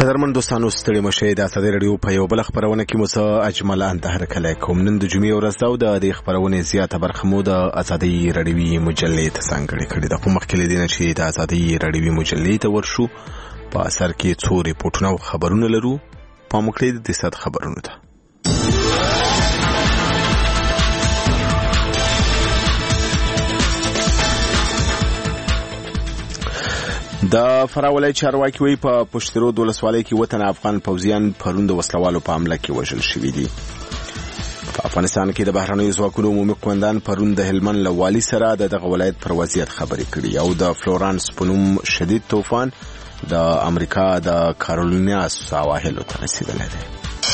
قدرمن دوستانو ستړي مشه د ازادي رادیو په یو بل خبرونه کې مو اجمل انتهر کله کوم نن د جمعې ورځ دا د خبرونه زیاته برخه مو د ازادي رادیوي مجلې ته څنګه کړی د کوم مخکې دینه چې د ازادي رادیوي مجلې ته ورشو په اثر کې څو ریپورتونه او خبرونه لرو په مکلید د صد خبرونه ته د فراولای چارواکي وی په پښترو د ولسوالۍ کې وطن افغان پوځیان پروند وسلوالو په حمله کې وژل شوي دي. په افغانستان کې د بهرنیو ځواکونو عمومي قومندان پروند د هلمند له والي سره دغه ولایت پر وضعیت خبرې کړې او د فلورانس په نوم شدید طوفان د امریکا د کارولینیا سواحلو ته رسیدلی دی.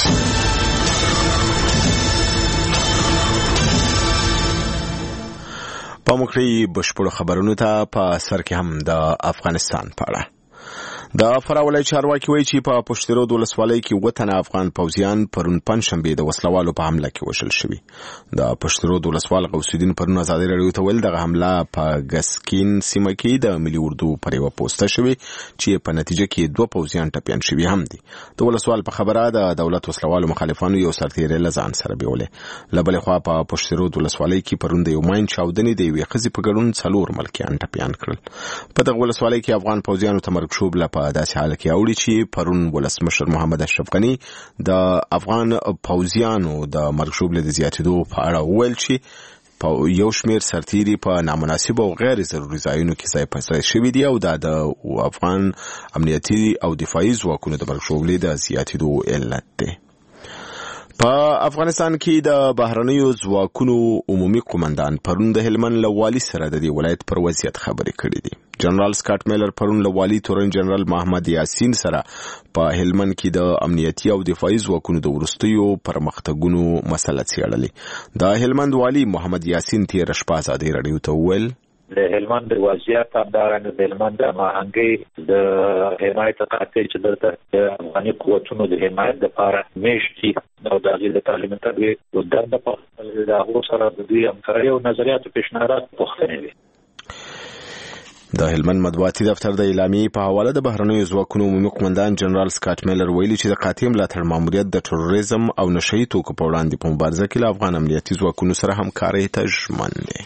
په مخکې بشپړ خبرونو ته په سر کې هم د افغانستان په اړه د فراولای چارواکي وایي چې په پښترو د ولسوالۍ کې وطن افغان پوځیان پرون پنځشنبه د وسلوالو په حمله کې وژل شوي. د پښترو د ولسوال غوث الدین پرون ازادي رادیو ته ویل دغه حمله په ګسکین سیمه کې د ملي اردو پر یو پوسټه شوې چې په نتیجه کې دوه پوځیان ټپیان شوي هم دي. د ولسوال په خبره د دولت وسلوالو مخالفانو یو سرتیری له ځان سره بیولې. له بلې خوا په پښترو د ولسوالۍ کې پرون د یو ماین چاودنې د یوې ښځې په ګډون 4 ملکیان ټپیان کړل. په دغه ولسوالۍ کې افغان پوځیانو ته مرګ په داسې حال کې اوړي چې پرون ولسمشر محمد اشرف غنی د افغان پوځیانو د مرګ شوبله د زیاتېدو په اړه وویل چې په یو شمېر سرتیري په نامناسب او غیر ضروري ځایونو کې ځای په ځای شوي دي او د افغان امنیتي او دفاعي ځواکونو د مرګ شوبلې د زیاتېدو علت دی. په افغانستان کې د بهرنیو ځواکونو عمومي قومندان پرون د هلمند له والي سره د دې ولایت پر وضعیت خبرې کړې دي. جنرال سکاټ میلر پرون له والي تورن جنرال محمد یاسین سره په هلمند کې د امنیتي او دفاعي ځواکونو د وروستیو پرمختګونو مسله څېړلې. د هلمند والي محمد یاسین تېره شپه ازادي رادیو ته وویل د هلمند وضعیت همدارنګه د هلمند د ماهنګۍ د حمایت قاطع چې دلته د افغاني قوتونو د حمایت لپاره میشتي او د هغې د تعلیم تربیې د دنده په د هغو سره د دوی همکاري او نظریاتو پیشنهادات پوښتنې وي. د هلمند مطبوعاتي دفتر د اعلامیې په حواله د بهرنیو ځواکونو عمومي قومندان جنرال سکاټ میلر ویلي چې د قاطع ملاتړ ماموریت د تروریزم او نشهیي توکو په وړاندې په مبارزه کې له افغان امنیتي ځواکونو سره همکارۍ ته ژمن دی.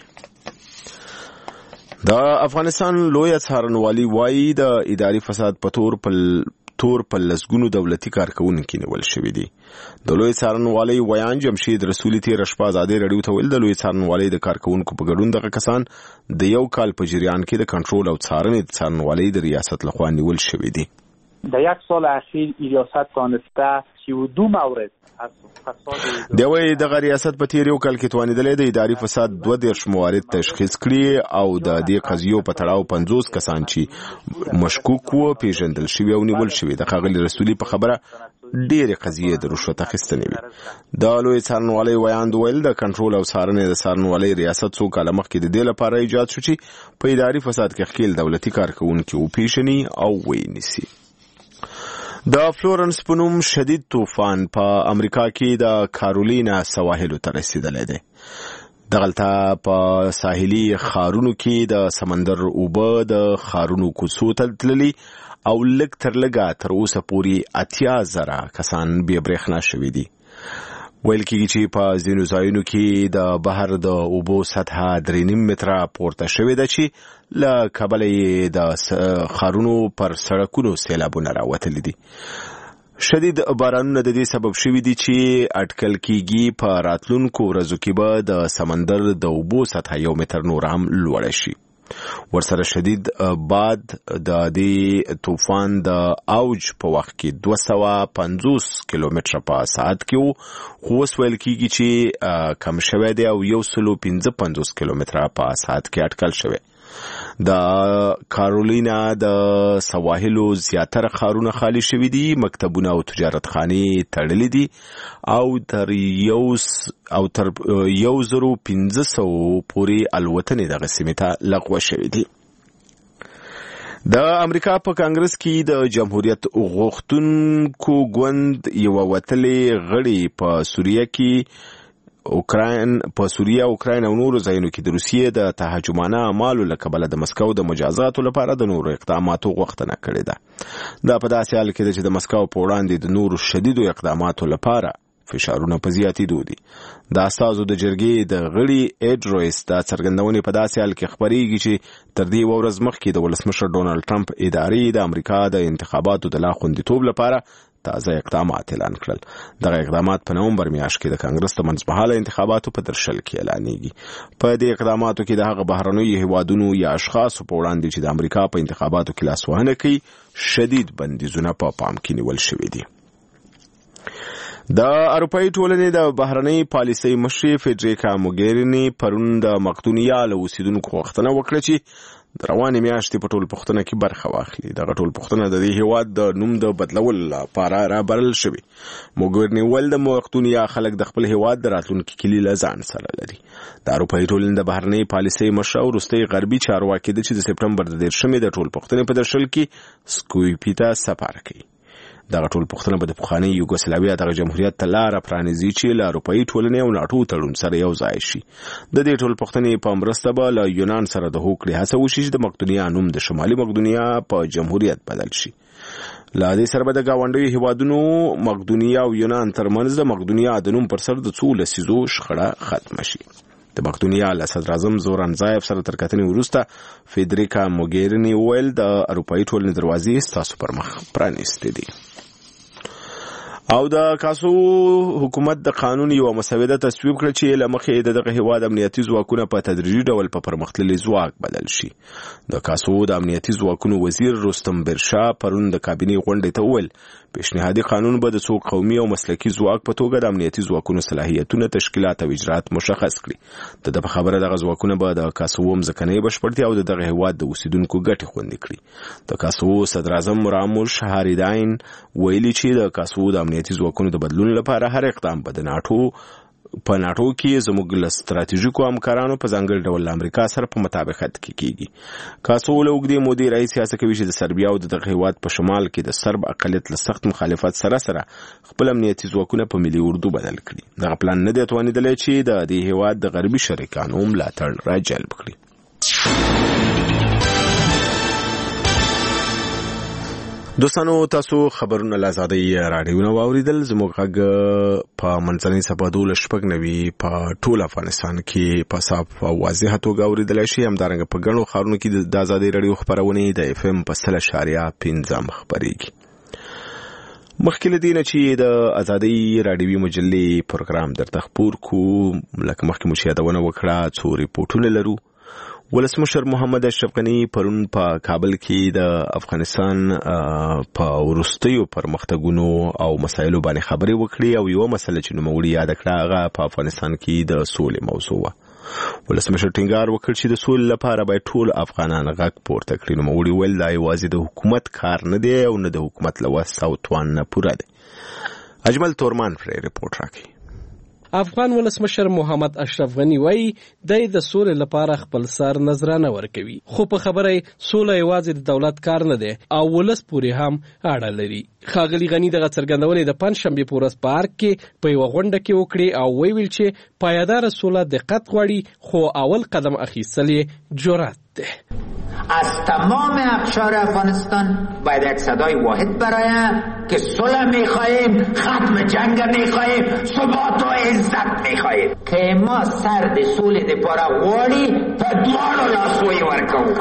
د افغانستان لوی څارنوالي وایي د اداري فساد په تور په لسګونو دولتي کارکونکي نیول شوي دي. د لوی څارنوالۍ ویان جمشید رسولي تېره شپه ازادي رادیو ته ویل د لوی څارنوالۍ د کارکونکو په ګډون دغه کسان د یو کال په جریان کې د کنټرول او څارنې د څارنوالۍ د ریاست لخوا نیول شوي دي. در یک سال اخیر ریاست دانسته 32 مورد د وی د ریاست په تیر یو کال کې توانیدلې د اداري فساد 22 موارد تشخیص کړي او د دې قضیو په تړاو 50 کسان چې مشکوک وو پیژندل شوی او نیول شوی. د ښاغلي رسولي په خبره ډېرې قضیې د رشوت اخیستنې وي. د لوی څارنوالۍ ویان ویل د کنټرول او څارنې د څارنوالۍ ریاست څو کاله مخکې د دې لپاره ایجاد شو چې په اداري فساد کې ښکیل دولتي کارکونکي وپیژني او ونیسي. د فلورنس په نوم شدید طوفان په امریکا کې د کارولینا سواحلو ته رسیدلی دی. دغلته په ساحلي ښارونو کې د سمندر اوبه د ښارونو کوڅو ته تللي او لږ تر لږه تر اوسه پورې 80,000 کسان بې برېښنا شوي دي. ویل کېږي چې په ځینو ځایونو کې د بحر د اوبو سطحه 3.5 متره پورته شوې ده چې له کبله یې د ښارونو پر سړکونو سیلابونه راوتلي دي. شدید بارانونه د دې سبب شوي دي چې اټکل کېږي په راتلونکو ورځو کې به د سمندر د اوبو سطحه 1 متر نور هم لوړه شي. ورسره شدید باد د دې طوفان د اوج په وخت کې 250 کیلومتره په ساعت کې وو، خو اوس ویل کېږي چې کم شوی دی او 155 کیلومتره په ساعت کې اټکل شوی. د کارولینا د سواحلو زیاتره ښارونه خالی شوي دي، مکتبونه او تجارت خانې تړلې دي او تر 1500 پورې الوتنې دغه سیمې ته لغوه شوي دي. د امریکا په کانګرس کې د جمهوریت غوښتونکو ګوند یو وتلې غړي په سوریه کې اوکراین په سوریه اوکراین او نورو ځایونو کې د روسیې د تهاجمانه اعمالو له کبله د مسکو د مجازاتو لپاره د نورو اقداماتو غوښتنه کړې ده. دا په داسې حال کې ده چې د مسکو په وړاندې د نورو شدیدو اقداماتو لپاره فشارونه په زیاتېدو دي. د اساسو د جرګې د غړي ایډرویس دا څرګندونې په داسې حال کې خبرېږي چې تر دې ورځ مخکې د ولسمشر ډونالډ ټرمپ ادارې د امریکا د انتخاباتو د لا خوندیتوب لپاره تازه اقدامات اعلان کړل. دغه اقدامات په نومبر میاشت کې د کانګرس د منځمهاله انتخاباتو په درشل کې اعلانېږي. په دې اقداماتو کې د هغه بهرنیو هیوادونو یا اشخاصو په وړاندې چې د امریکا په انتخاباتو کې لاسوهنه کوي شدید بندیزونه په پام کې نیول شوي دي. د اروپאי ټولنې د بهرنۍ پالیسۍ مشرې فدریکا موګرینی پرون د مقدونیا له اوسیدونکو غوښتنه وکړه چې د روانې میاشتې په ټول پوښتنه کې برخه واخلي. دغه ټول پوښتنه د دې هیواد د نوم د بدلول لپاره رابرل شوی. موګرینی ول د مقدونیا خلک د خپل هیواد د راتلونکي کلی له ځان سره لري. د اروپאי ټولنې د بهرنۍ پالیسۍ مشر وروستي غربي چارواکي د چې د سپټمبر د 13 د ټول پوښتنې په درشل کې سکویپیتا سفر کوي. دغه ټول پوښتنه به د پخواني یوګوسلاویا دغه جمهوریت ته لاره پرانیزي چې له اروپאי ټولنې او ناټو تړون سره یو ځای شي. د دې ټول پوښتنې په مرسته به له یونان سره د هوکړې هڅه وشي چې د مقدونیا نوم د شمالي مقدونیا په جمهوریت بدل شي. له دې سره به د ګاونډیو هیوادونو مقدونیا او یونان ترمنځ د مقدونیا د نوم پر سر د څو لسیزو شخړه ختمه شي. د مقدونیا له صدر اعظم زوران زایف سره تر کتنې وروسته فدریکا موګرینی ویل د اروپאי ټولنې دروازې ستاسو پر مخ پرانیستې دي. او د کاسو حکومت د قانون یو مسوده تصویب کړ چې لمخې دغه هیواد امنیتي ځواکونه په تدریجي ډول په پرمختللي ځواک بدل شي. د کاسو د امنیتي ځواکونو وزیر رستم برشا پرون د کابینې غونډې ته وویل پیشنهادي قانون به د څو قومي او مسلکي ځواک په توګه د امنیتي ځواکونو صلاحیتونه تشکیلات او اجرات مشخص کړي. د خبره دغه ځواکونه به د کاسو ځمکنۍ بشپړتیا او دغه هیواد د اوسیدونکو ګټې خوندي کړي. د کاسو صدر اعظم راموش هاریداین ویلي چې د کاسو د امنیتي ځواکونو د بدلون لپاره هر اقدام به د ناټو په ناټو کې زموږ له ستراتیژیکو همکارانو په ځانګړي ډول امریکا سره په مطابقت کې کیږي. کاسو له اوږدې مودې راهیسې هڅه کوي چې د سربیا او دغه هیواد په شمال کې د سرب اقلیت له سخت مخالفت سره خپل امنیتي ځواکونه په ملي اردو بدل کړي. دغه پلان نه دی توانېدلی چې د دې هیواد د غربي شریکانو ملاتړ راجلب کړي. دوستانو تاسو خبرونه له آزادۍ راډیو نه واوریدل. زموږ غږ په منځنۍ سبا 12 په ټول افغانستان کې په صاف او واضح توګه اوریدل شي. همدارنګه په ګڼو ښارونو کې د آزادۍ راډیو خبرونه د FM په 100.5 خبريږي. مخکې له دې نه چې د آزادۍ راډیوي مجلې پروګرام درته خپور کو لکه مخکې مو چې یادونه وکړه څو ریپورټونه لرو. ولسمشر محمد اشرف غنی پرون په کابل کې د افغانستان په وروستیو پرمختګونو او مسایلو باندې خبرې وکړې او یو مسله چې نوموړي یاد کړه هغه په افغانستان کې د سولې موضوع وه. ولسمشر ټینګار وکړ چې د سولې لپاره باید ټول افغانان غږ پورته کړي. نوموړي ویل دا یوازې د حکومت کار نه دی او نه د حکومت له وس او توان نه پوره دی. اجمل تورمان پرې ریپورت راکړي. افغان ولسمشر محمد اشرف غنی وایي د سولې لپاره خپل سر نظرانه ورکوي، خو په خبره سوله یوازې د دولت کار نه دی او ولس پورې هم اړه لري. ښاغلي غنی دغه څرګندونې د پنځشنبې په ورځ په ارګ کې په یوه غونډه کې وکړې او ویل چې پایداره سوله دقت غواړي خو اول قدم اخیستل یې جرأت دی. از تمام اقشار افغانستان باید یک صدای واحد برایم که صلح میخواهیم، ختم جنگ میخواهیم، ثبات و عزت میخواهیم که ما سر د سولې دپاره غواړي په دواړو لاسو یې ورکوو.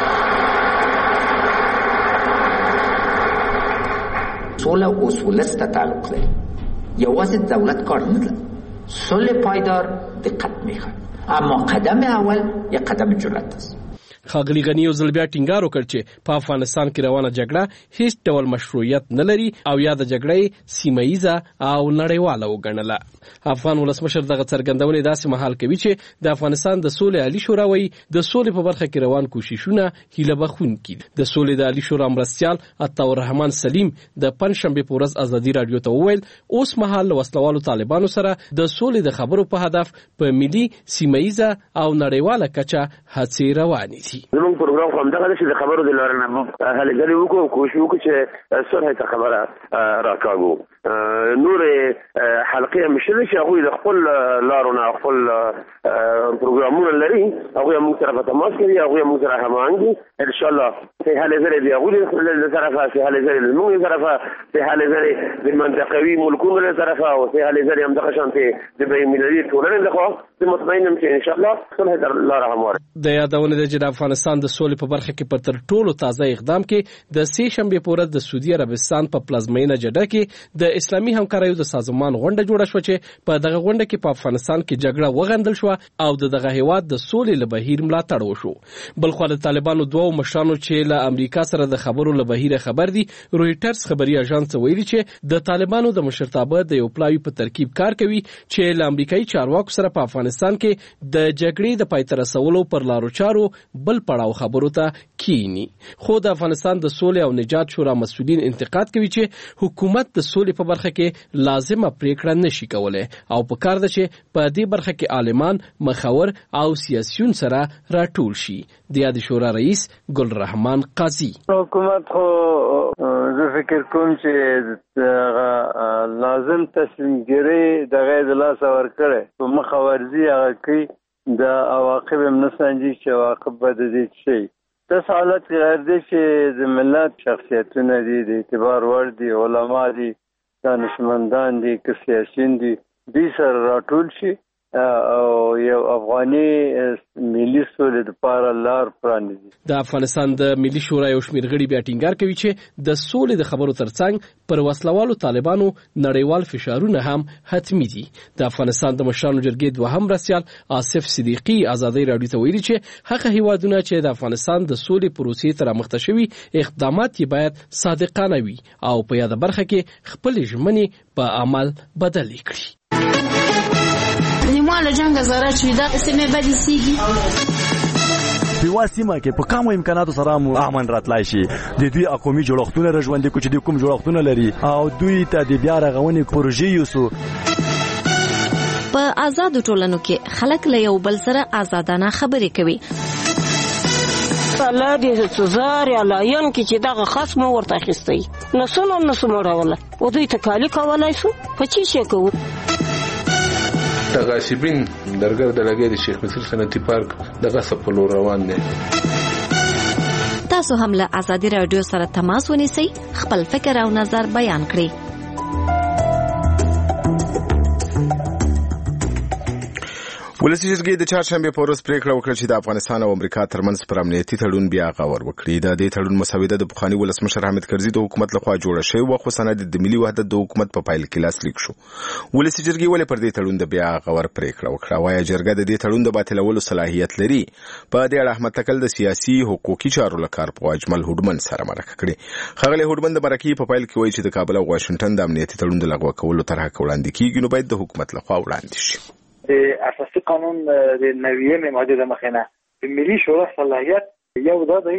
سوله اصولست ته تعلق لري، یوازې دولت کار نه لري. صلح پایدار دقت میخواد، اما قدم اول یک قدم جرأت است. ښاغلي غني یو ځل بیا ټینګار وکړ چې په افغانستان کې روانه جګړه هیڅ ډول مشروعیت نه لري او یا د جګړې سیمه ییزه او نړیواله وګڼله. افغان ولسمشر دغه څرګندونې داسې مهال کوي چې د افغانستان د سولې عالي شورا وایي د سولې په برخه کې روان کوششونه هیله بخښونکي دي. د سولې د عالي شورا مرستیال عطاالرحمن سلیم د پنځشنبې په ورځ ازادي راډیو ته وویل اوس مهال له وسلوالو طالبانو سره د سولې د خبرو په هدف په ملي سیمه ییزه او نړیواله کچه هڅې روانې دي. زموږ پروګرام خو همدغه دی چې د خبرو د لارې نه موږ هلې ځلې وکړو، کوشش وکړو چې صلح ته خبره راکاږو. نور حلقې مشري چې هغه د خپل لارونه خپل پروګرامونه لري هغه موږ سره په تماس کې هغه موږ سره هماهنګي ان شاء الله په حال زری دی هغه له طرفه په حال زری له موږ طرفه په حال زری د منطقوي ملکونو له طرفه او په حال زری هم د شانتي د بین المللي ټولنې له مطمئنم چې ان شاء الله صلح در الله رحم وره د یادونه د جناب افغانستان د سولې په برخه کې په تر ټولو تازه اقدام کې د سه شنبه پورې د سعودي عربستان په پلازمینه جده کې د اسلامي همکاریو د سازمان غونډه جوړه شو چې په دغه غونډه کې په افغانستان کې جګړه وغندل شو او دغه هیواد د سولې له بهیر ملاتړ وشو. بلخو د طالبانو دوه مشرانو چې له امریکا سره د خبرو له بهیر خبر دي رويټرز خبري اژانس ویلي چې د طالبانو د مشرتابه د یو پلاوی په ترکیب کار کوي چې له امریکایي چارواکو سره په افغانستان کې د جګړې د پای ته رسولو پر لارو چارو بل پړاو خبرو ته کینی. خو د افغانستان د سولې او نجات شورا مسؤلین انتقاد کوي چې حکومت د سولې په برخه کې لازمه پریکړه نشي کولای او په کار ده چې په دې برخه کې عالمان مخور او سیاسيون سره راټول شي. د یاد شورا رئیس ګل رحمان قاضي حکومت خو زه فکر کوم چې لازم تصمیم ګیری د غیر لاس ورکړي په مخاورزي هغه کوي د عواقب هم نسنجي چې عواقب به د دې شي. داس حالت غیر دی چې د ملت شخصیتونه دي د اعتبار وړ دي علما دي دانشمندان دي که سیاسیون دي دې سره راټول شي او یو افغاني ملي سولې لپاره لار پرانیزي. د افغانستان د ملي شورا یو شمېر غړي بیا ټینګار کوي چې د سولې د خبرو ترڅنګ پر وسلوالو طالبانو نړیوال فشارونه هم حتمي دي. د افغانستان د مشرانو جرګې دوهم رئیس آصف صدیقي ازادي راډیو ته ویلي چې هغه هیوادونه چې د افغانستان د سولې پروسې ته رامخته شوي اقدامات یې باید صادقانه وي او په یاد برخه کې خپل ژمنې په عمل بدل کړي. نیمه له جنگ زاره چې دا سیمه بدی سیږي په سیمه کې په کومو امکاناتو سره امن راتلای شي د دوی قومي جوړښتونه رژوندې کوي چې د کوم جوړښتونه لري او دوی ته د بیا رغونې پروژې یوسو. په آزاد ټولنو کې خلک له یو بل سره آزادانه خبرې کوي. الله دې سزار یا لاین کې چې دغه خصم ورته اخیستی نو څنګه راوله او دوی ته کالی کولای شو په چی شي کوو. غاصبین درګر د لګي د شیخ مصر صنعتي پارک دغه سپلو روان دي. تاسو هم له ازادي رادیو سره تماس ونیسئ خپل فکر او نظر بیان کړئ. ولسی جرګې د چهارشنبه په ورځ پریکړه وکړه چې د افغانستان او امریکا ترمنځ پر امنیتي تړون بیا غور وکړي. د دې تړون مسوده د پخوانی ولسمشر حامد کرزي د حکومت لخوا جوړه شوې و خو سند د ملي وحدت د حکومت په فایل کې لاسلیک شو. ولسی جرګې ولې پر دې تړون د بیا غور پریکړه وکړه؟ وايي جرګه د دې تړون د باطلولو صلاحیت لري. په دې اړه احمد تکل د سیاسي حقوقي چارو لکار په اجمل هډمن سره مرکه کړې. خغلی هډمن د مرکې په فایل کې وایي چې د کابل او واشنگټن د امنیتي تړون د لغوه کولو طرح وړاندې کیږي نو باید د حکومت لخوا وړاندې شي. د اساسي قانون د 90 ماده د مخینه د ملي شورا صلاحیت یو دا دی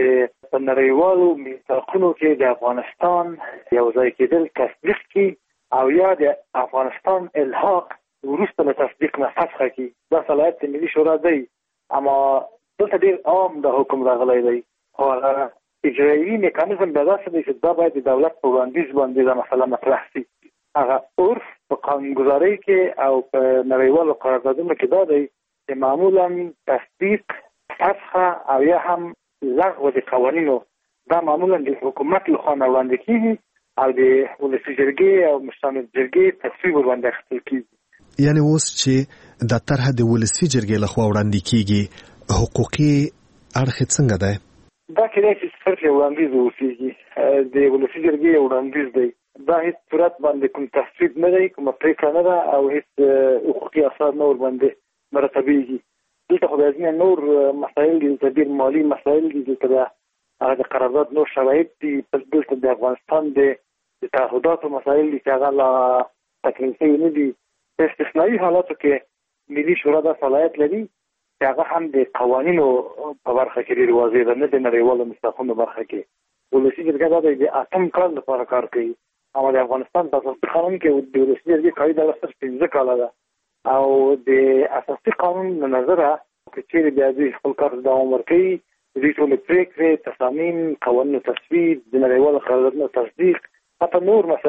چې په نړیوالو میثاقونو کې د افغانستان یو ځای کېدل تصدیق کی او یا د افغانستان الحاق وروسته له تصدیق نه فسخ کی. دا صلاحیت د ملي شورا دی اما دلته ډیر عام د حکم راغلی دی او اجرایي میکانیزم به داسې دی چې دا باید د دولت په وړاندیز باندې دا مسله مطرح شي. هغه عرف په قانونګذارۍ کې او په نړیوالو قراردادونو کې دا دی چې معمولا تصدیق فسخ او یا هم لغو د قوانینو دا معمولا د حکومت لخوا وړاندې کیږي او د ولسي جرګې او مشرانو جرګې تصویب ورباندې اخیستل کیږي. یعنی اوس چې د طرح د ولسي جرګې لخوا وړاندې کیږي حقوقي اړخ څنګه دی؟ دا کېدای شي صرف یو وړاندیز واوسېږي د ولسي جرګې وړاندیز دی. دا هیڅ صورت باندې کوم تصویب نه دی کومه پریکړه نه ده او هیڅ حقوقي اثار نه ورباندې مرتبېږي. دلته خو د نور مسایل دي ډېر مالي مسایل دي دلته د قرارداد نور شرایط دي دلته د افغانستان د تعهداتو مسایل دي چې هغه لا تکمیل شوي نه دي. په استثنایي حالاتو کې ملي شورا دا صلاحیت لري چې هغه هم د قوانینو په برخه کې ډېر واضح ده نه د نړیوالو میثاقونو برخه کې. ولسي جرګه دا د اتم کال لپاره کار کوي اما د افغانستان په اساسي قانون کې د ولسي جرګې قاعده صرف 15 کاله ده او د اساسي قانون له نظره که چیرې بیا دوی خپل کار دوام ورکوي دوی ټولې پرېکړې تصامیم قوانینو تصویب د نړیوالو قراردادونو تصدیق حتی نور مسایل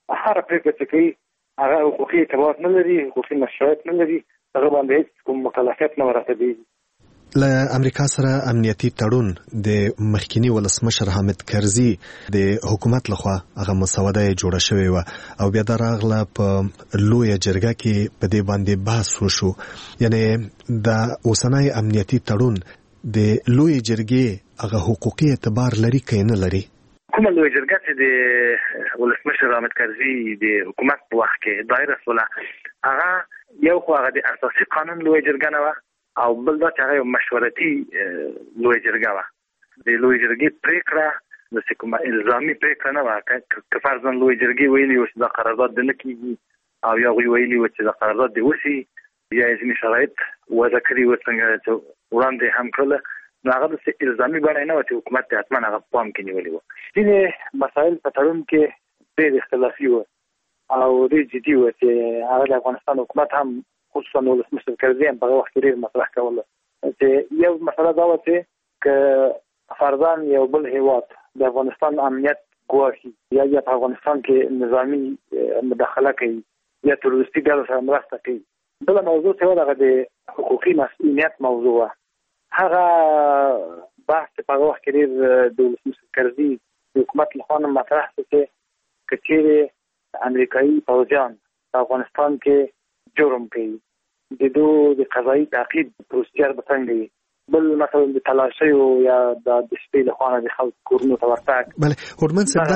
هر پریکړه چې کوي هغه حقوقي اعتبار نه لري، حقوقي مشروعیت نه لري، هغه باندې هیڅ کوم مکلفیت نه ورتبېږي. له امریکا سره امنیتي تړون د مخکینی ولسمشر حامد کرزي د حکومت لخوا هغه مسوده جوړه شوې و او بیا راغله په لویه جرګه کې په دې باندې بحث وشو. یعنی د اوسنۍ امنیتي تړون د لویه جرګې هغه حقوقي اعتبار لري که نه لري؟ کومه لویه جرګه چې د ولسمشر حامد کرزي د حکومت په وخت کې دایره سوله، هغه یو خو هغه د اساسي قانون لویه جرګه نه و او بل دا چې هغه مشورتي لویه جرګه وه. د لویه جرګې پریکړه د کومه الزامي پریکړه نه وه که فرضاً لویه جرګې ویلي و چې دا قرارداد د نه کېږي او یا هغوی ویلي و چې دا قرارداد د وشي یا یې ځینې شرایط وضع کړي و څنګه چې وړاندې هم کړله، نو هغه داسې الزامي بڼه نه وه چې حکومت ته حتما هغه پام کې نیولي وه. ځینې مسایل په تړون کې ډېر اختلافي وه او ډېر جدي وه چې هغه د افغانستان حکومت هم خصوصا ولسمشر کرزي هم په وخت کې ډېر مطرح کوله چې یو مسله دا وه چې که فرضاً یو بل هیواد د افغانستان امنیت ګواښي یا په افغانستان کې نظامي مداخله کوي یا تروریستي ډلو سره مرسته کوي. بله موضوع چې وه هغه د حقوقي مسؤلیت موضوع وه. هغه بحث په هغه وخت کې ډېر د ولسمشر کرزي د حکومت لخوا نه مطرح شو چې که چیرې امریکایي پوځیان په افغانستان کې جرم کوي د دوی د قضایي تعقیب پروسیجر به څنګه وي، بل مثلا د تلاشیو یا د شپې له خوا نه د خلکو کورونو ته ورتګ. بله هوډمن صاحب،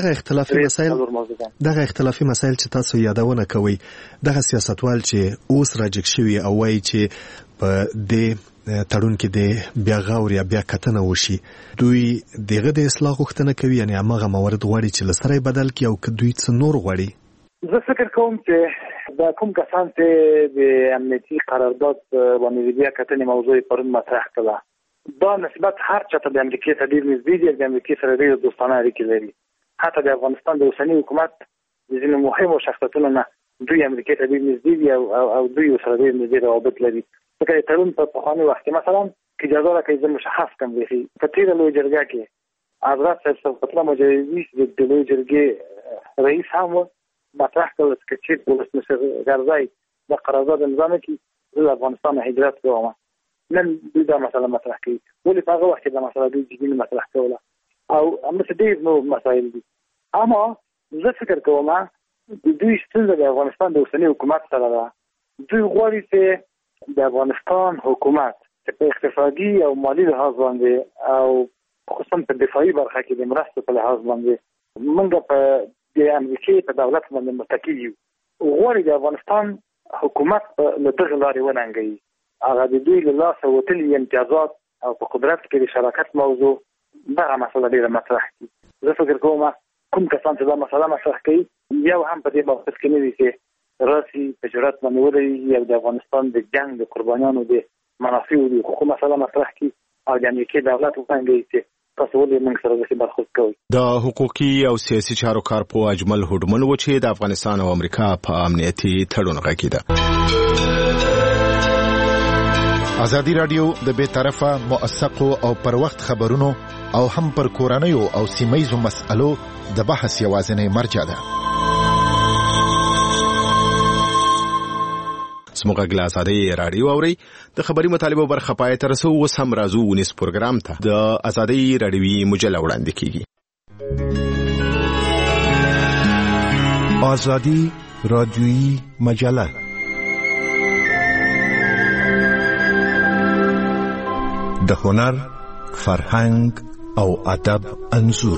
دغه اختلافي مسایل چې تاسو یادونه کوئ، دغه سیاستوال چې اوس راجګ شوي او وایي چې په دې تړون کې د بیا غور یا بیا کتنه وشي، دوی دغه د اصلاح غوښتنه کوي، یعنی هماغه موارد غواړي چې له سره یې بدل کړي او که دوی څه نور غواړي؟ زه فکر کوم چې دا کوم کسان چې د امنیتي قرارداد باندې د بیا کتنې موضوع پرون مطرح کړه، دا نسبت هر چا ته د امریکې ته ډېر نږدې دي، د امریکې سره ډېر دوستانه اړیکې لري. حتی د افغانستان د اوسني حکومت د ځینو مهمو شخصیتونو نه دوی امریکې ته ډېر نږدې دي او دوی ورسره ډېر نږدې روابط لري. ځکه د تړون په پخواني وخت کې مثلا که اجازه راکړئ زه مشخص کړم بیخي په تېره لویه جرګه کې حضرت صاحب صفوت الله مجاهدي د لویې جرګې رئیس هم و، مطرح کړل چې چېرته ولسمشر کرزي د قرارداد امضا نه کړي زه د افغانستان نه هجرت کوم. نن دوی دا مسله مطرح کوي، ولې په هغه وخت کې دا مسله دوی جدي نه مطرح کوله او همداسې ډېر نور مسایل دي. اما زه فکر کوم د دوی ستونزه د افغانستان د اوسني حکومت سره ده. دوی غواړي چې د افغانستان حکومت چې په اقتصادي او مالي لحاظ باندې او خصوصا په دفاعي برخه کې د مرستو په لحاظ باندې موږ په د امریکې په دولت باندې متکی یو، غواړي د افغانستان حکومت له دغه لارې وننګوي، هغه د دوی له لاسه وتلي امتیازات او په قدرت کې د شراکت موضوع دغه مسله ډېره مطرح کړي. زه فکر کوم کوم کسان چې دا مسله مطرح کوي یو هم په دې موقف کې نه دي چې راسي په جرأت باندې ودرېږي او د افغانستان د جنګ د قربانیانو د منافعو د حقوقو مسله مطرح کړي او د امریکې دولت وپنګوي چې تاسو ولې موږ سره داسې برخورد کوئ. د حقوقي او سیاسي چارو کارپوه اجمل هوډمن و چې د افغانستان او امریکا په امنیتي تړون غږیده. ازادي راډیو د بې طرفه موثقو او پر وخت خبرونو او هم پر کورنیو او سیمه‌یزو مسألو د بحث یوازینی مرجع ده. سموږ غلا ازادي راډیو اوري د خبري مطالبه برخه پای تر سو وس هم رازو ونیس پروګرام ته د ازادي راډیوي مجله وړاندې کیږي. ازادي راډیوي مجله د هنر، فرهنګ او ادب انځور.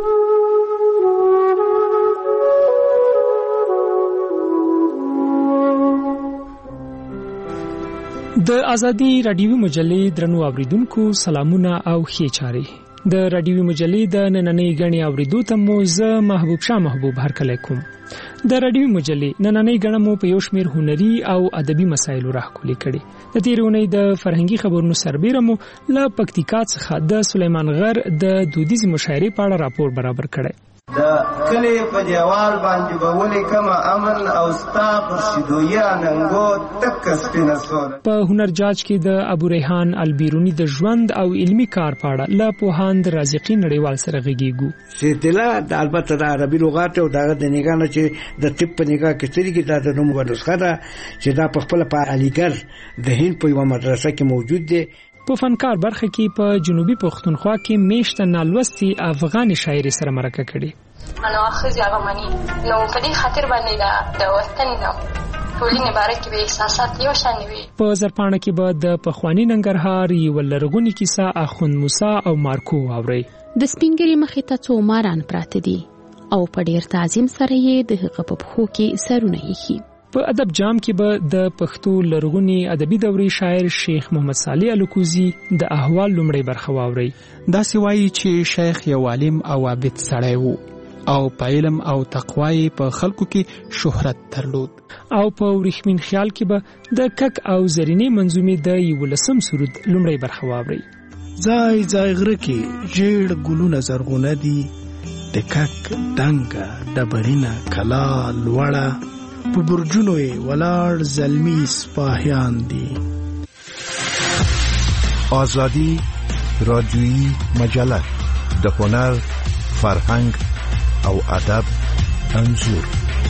د ازادي راډیوي مجلې درنو اوریدونکو سلامونه او ښې چارې. د راډیوي مجلې د نننۍ غړي اوریدو ته مو زه محبوب شاه محبوب هرکلی کوم. د راډیوي مجلې نننۍ غړي مو په یو شمېر هنري او ادبي مسایلو راخولې کړي. د تیرونې د فرهنګي خبرونو سربېره مو له پکتیکا څخه د سلیمان غر د دودیز مشاعرې په اړه راپور برابر کړی. د کلی په دیوال باندې به ولیکم امن او ستا پر شیدویه ننګو تک سپینه سوله. په هنرجاج کې د ابو ریحان البیرونی د ژوند او علمی کار په اړه له پوهاند رازقي نړیوال سره غږیږو. چې دلا د البته د عربي لغات او دغه د نگاه نه چې د طب په نگاه کې سترګې د نوم ونسخه ده چې دا په خپل په علیګر د هند په یو مدرسه کې موجود دی. په فنکار برخه کې په جنوبي پښتونخوا کې میشته نالوستي افغان شاعري سره مرکه کړي. نو اخذ هغه مني نو په دې خاطر باندې د وطن نو ټولنې باره کې به احساسات یو شان وي. په زرپاڼه کې به د پخوانی ننګرهار یو لرغونی کیسه اخوند موسی او مارکو اوري. د سپینګری مخې ته څو ماران پراته دي او په ډیر تعظیم سره یې د هغه په پخو کې سرونه یې. په ادب جام کې به د پښتو لرغونی ادبي دورې شاعر شیخ محمد صالح الکوزی د احوال لومړی برخه واوري. دا سوایي چې شیخ یو عالم او عابد سړی وو او په علم او تقوی په خلکو کې شهرت درلود. او په ورېښمین خیال کې به د کک او زرینې منظومې د 11 سرود لومړی برخه واوري. ځای ځای غره کې ژیړ ګلونه زرغونه دي، د کک دنګه ډبرینه کلا لوړه، په برجونو یې ولاړ زلمی سپاهیان دي. آزادی رادیویی مجله د هنر، فرهنګ او ادب انځور.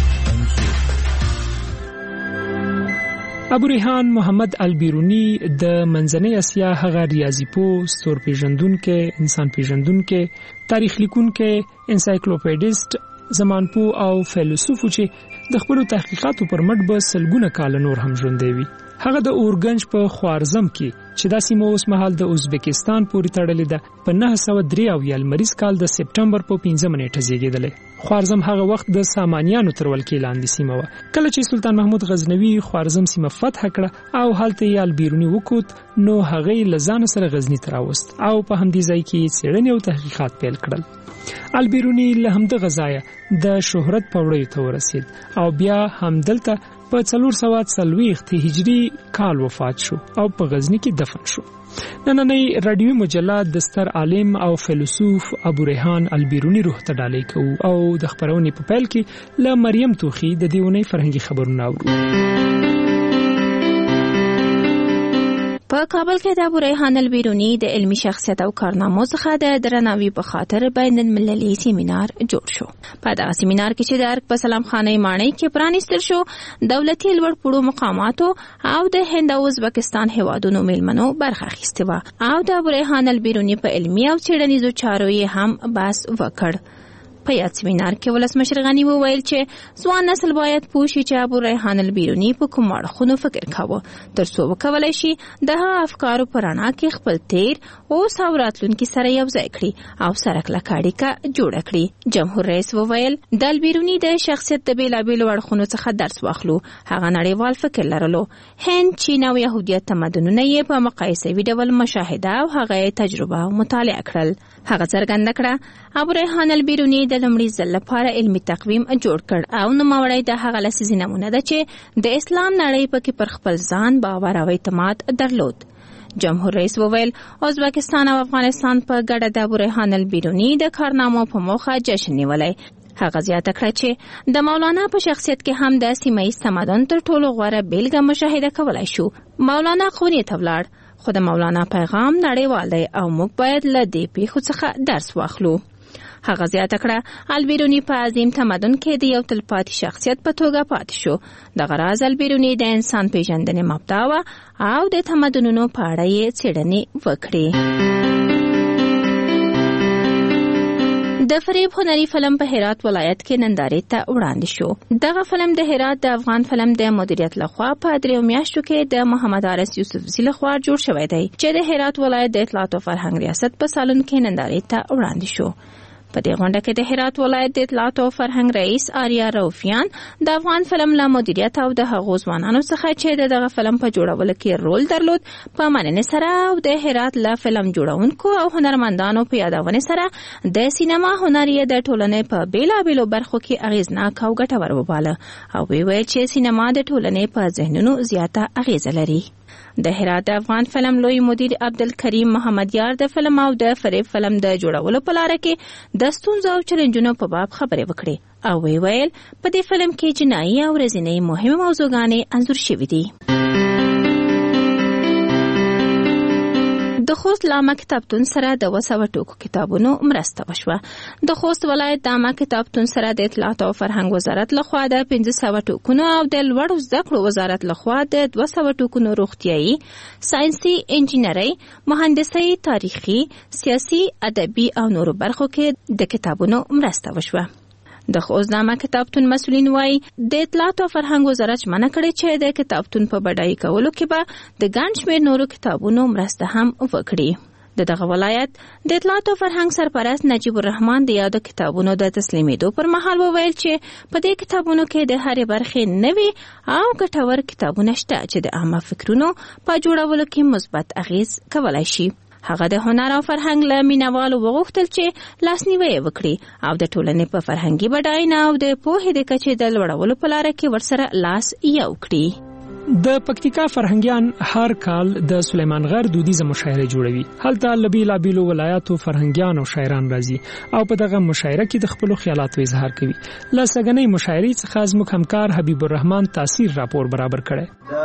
ابو ریحان محمد البیرونی د منځنۍ اسیا هغه ریاضي پوه، ستور پیژندونکو، انسان پیژندونکو، تاریخ لیکونکو، انسایکلوپیډیست، زمانپو او فیلسوف چې د خپل تحقیقاتو پر مټ به سلګونه کال نور هم ژوند دی. هغه د اورګنج په خوارزم کې چې د سیمه اوس مهال د ازبکستان پورې تړلې ده په 903 لمریز کال د سپټمبر په 15 نیټه زیږیدل. خوارزم هغه وخت د سامانیانو تر ولکې لاندې سیمه و. کله چې سلطان محمود غزنوي خوارزم سیمه فتح کړه او هلته یې البیرونی وکوت، نو هغه لزان سره غزنی ته راوست او په همدې ځای کې څېړنې او تحقیقات پیل کړل. البیرونی له همدغه ځایه د شهرت په وړیو ته ورسید او بیا همدلته په 440 هجری کال وفات شو او په غزنی کې دفن شو. نننۍ رادیوي مجله د ستر عالم او فیلسوف ابو ریحان البیرونی روح ته ډالۍ کوو او د خبرونې په پیل کې له مریم توخی د دیونی فرهنګي خبرونه اورو. په کابل کې د ابو ریحان البیرونی د علمی شخصیت او کارنامو څخه د درناوي په خاطر بین المللي سیمینار جوړ شو. په دا سیمینار کې چې د ارګ په سلام خانه ماڼۍ کې پرانیستل شو، دولتي لوړ پوړو مقاماتو او د هند او ازبکستان هیوادونو میلمنو برخه اخیستې وه او د ابو ریحان البیرونی په علمي او څېړنیزو چارو یې هم بحث وکړ. په یاد سیمینار کې ولسمشر غني وویل چې ځوان نسل باید پوه شي چې ابو ریحان البیرونی په کوم اړخونو فکر کاوه ترڅو وکولای شي د هغه افکارو په رڼا کې خپل تیر اوس او راتلونکي سره یو ځای کړي او سره کلکه اړیکه جوړه کړي. جمهور رئیس وویل د البیرونی د شخصیت د بېلابېلو اړخونو څخه درس واخلو. هغه نړیوال فکر لرلو. هند، چین او یهودیت تمدنونه یې په مقایسوي ډول مشاهده او هغه تجربه او مطالعه کړل. هغه څرګنده کړه ابو ریحان البیرونی د لومړي ځل لپاره علمي تقویم جوړ کړ او نوموړی د هغه لسیزې نمونه ده چې د اسلام نړۍ پکې پر خپل ځان باور او اعتماد درلود. جمهور رئیس وویل ازبکستان او افغانستان په ګډه د ابو ریحان البیرونی د کارنامو په موخه جشن نیولی. هغه زیاته کړه چې د مولانا په شخصیت کې هم د سیمه ییز تمدن تر ټولو غوره بیلګه مشاهده کولای شو. مولانا خونې ته ولاړ، خو د مولانا پیغام نړیوال دی او موږ باید له دې پیښو څخه درس واخلو. هغه زیاته کړه البیرونی په عظیم تمدن کې د یو تلپاتې شخصیت په توګه پاتې شو. دغه راز البیرونی د انسان پیژندنې مبدا وه او د تمدنونو په اړه یې څېړنې وکړې. د فریب هنري فلم په هرات ولایت کې نندارې ته وړاندې شو. دغه فلم د هرات د افغان فلم د مدیریت لخوا په 3 میاشتو کې د محمد عارف یوسفزي لخوا جوړ شوی دی چې د هرات ولایت د اطلاعات او فرهنګ ریاست په سالون کې نندارې ته وړاندې شو. په دې غونډه کې د هرات ولایت د اطلاعات او فرهنګ رئیس آریا روفیان د افغان فلم له مدیریت او د هغو ځوانانو څخه چې دغه فلم په جوړولو کې رول درلود په مننې سره او د هرات له فلم جوړونکو او هنرمندانو په یادونه سره د سینما هنر یې د ټولنې په بیلابېلو برخو کې اغیزناک او ګټور وباله او ویل چې سینما د ټولنې په ذهنونو زیاته اغیزه لري. د هرات د افغان فلم لوی مدیر عبدالکریم محمد یار د فلم او د فریب فلم د جوړولو په لاره کې د ستونزو او چیلنجونو په باب خبرې وکړې او ویل په دې فلم کې جنایي او ورځنۍ مهمه موضوعګانې انځور شوې دي. د خوست لامه کتابتون سره د 200 ټوکو کتابونو مرسته وشوه. د خوست ولایت د عامه کتابتون سره د اطلاعات او فرهنګ وزارت لخوا د 500 ټوکونو او د لوړو زده کړو وزارت لخوا د 200 ټوکونو روغتيایي، ساينسي، انجینري، مهندسي، تاریخي، سیاسي، ادبي او نورو برخو کې د کتابونو مرسته وشوه. د خوست عامه کتابتون مسؤلین وایي د اطلاعات او فرهنګ وزارت منع کړی چې د کتابتون په بډایي کولو کې به د ګڼ شمېر نورو کتابونو مرسته هم وکړي. دغه ولایت د اطلاعات او فرهنګ سرپرست نجیب الرحمن د یادو کتابونو د تسلیمېدو پر مهال وویل چې په دې کتابونو کې د هرې برخې نوي او ګټور کتابونه شته چې د عامه فکرونو په جوړولو کې مثبت اغیز کولای شي. هغه د هنر او فرهنګ له مینوالو وغوښتل چې لاسنیوی وکړي او د ټولنې په فرهنګي بډاینه او د پوهې د کچې د لوړولو په لاره کې ورسره لاس یو کړي. د پکتیکا فرهنګیان هر کال د سلیمان غر دودیزه مشاعره جوړوي. هلته لبیلابیلو ولایاتو فرهنګیان او شاعران راځي او په دغه مشاعره کې د خپل خیالاتو اظهار کوي. لسګنې مشاعرې څخه زموږ همکار حبیب الرحمن تاثیر راپور برابر کړي.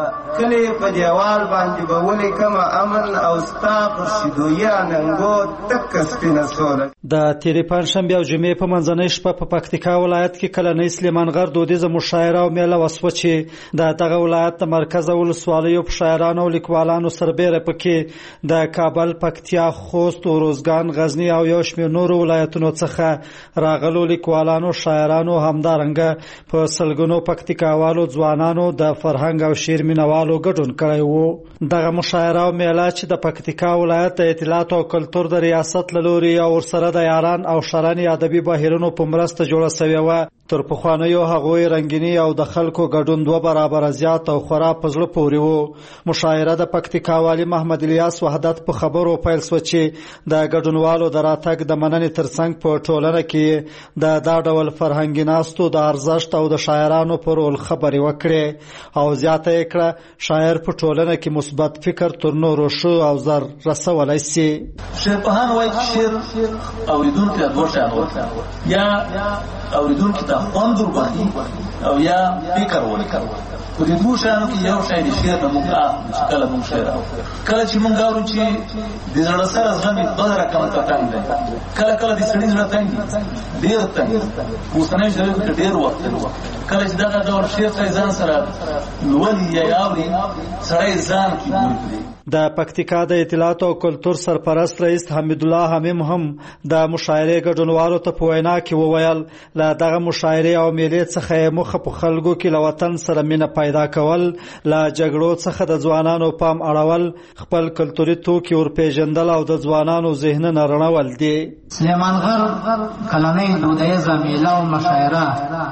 کلی په دیوال باندې به ولیکم امن او ستا پر شیدویا ننګو تک سپینه سوله. د تیرې پنځشنبه او جمعې په منځنۍ شپه په پکتیکا ولایت کې کلنۍ سلیمان غر دودیزه مشاعره او میله وسوه چې دغه ولایت مرکز ولسوالیو په شاعرانو او لیکوالانو سربېره پکې د کابل، پکتیا، خوست، روزګان، غزنی او یو شمېر نورو ولایتونو څخه راغلو لیکوالانو، شاعرانو همدارنګه په سلګونو پکتیکاوالو ځوانانو د فرهنګ او شعر مینوالو ګډون کړی وو. دغه مشاعره او میله چې د پکتیکا ولایت د اطلاعات او کلتور د ریاست له لوري او ورسره د یاران او شرنې ادبي بهیرونو په مرسته جوړه شوې وه. تر پخوانیو هغوی رنګینی او د خلکو ګډون 2 برابر زیات او خورا په زړه پورې وو. مشاعره د پکتیکا والی محمد الیاس وحدت په خبرو پیل شوه چې د ګډونوالو د راتګ د مننې ترڅنګ په ټولنه کې د دا ډول فرهنګي ناستو د ارزښت او د شاعرانو پر رول خبرې وکړې او زیاته یې کړه شاعر په ټولنه کې مثبت فکر تر نورو ښه او زر رسولی شي. شعرپوهان وایي چې شعر اورېدونکي ته 2 شیان ورکوي، یا اورېدونکي ته خوند وربخي او یا فکر ورکوي. په دې 2 شیانو کې یو شی د شعر نه موږ چې کله موږ شعر کله چې موږ اورو چې د زړه سره زړه مې بل رقم ته تنګ دی، کله کله د سړي زړه تنګ ډېر تنګ اوسنۍ ژبې کې ډېر وخت کله چې دغه ډول شعر ځان سره لولي یا اوري سړی ځان کې ګوري. د پکتیکا د اطلاعات او کلتور سرپرست رئیس حمید الله حمیم هم د مشاعرې ګډونوالو ته په وینا کې وویل له دغه مشاعرې او میلې څخه مخه په خلکو کې له وطن سره مینه پیدا کول، له جګړو څخه د ځوانانو پام اړول، خپل کلتوري توکي ورپېژندل او د ځوانانو ذهنونه رڼول دي. سلیمان غر کلنۍ دودیزه میله او مشاعره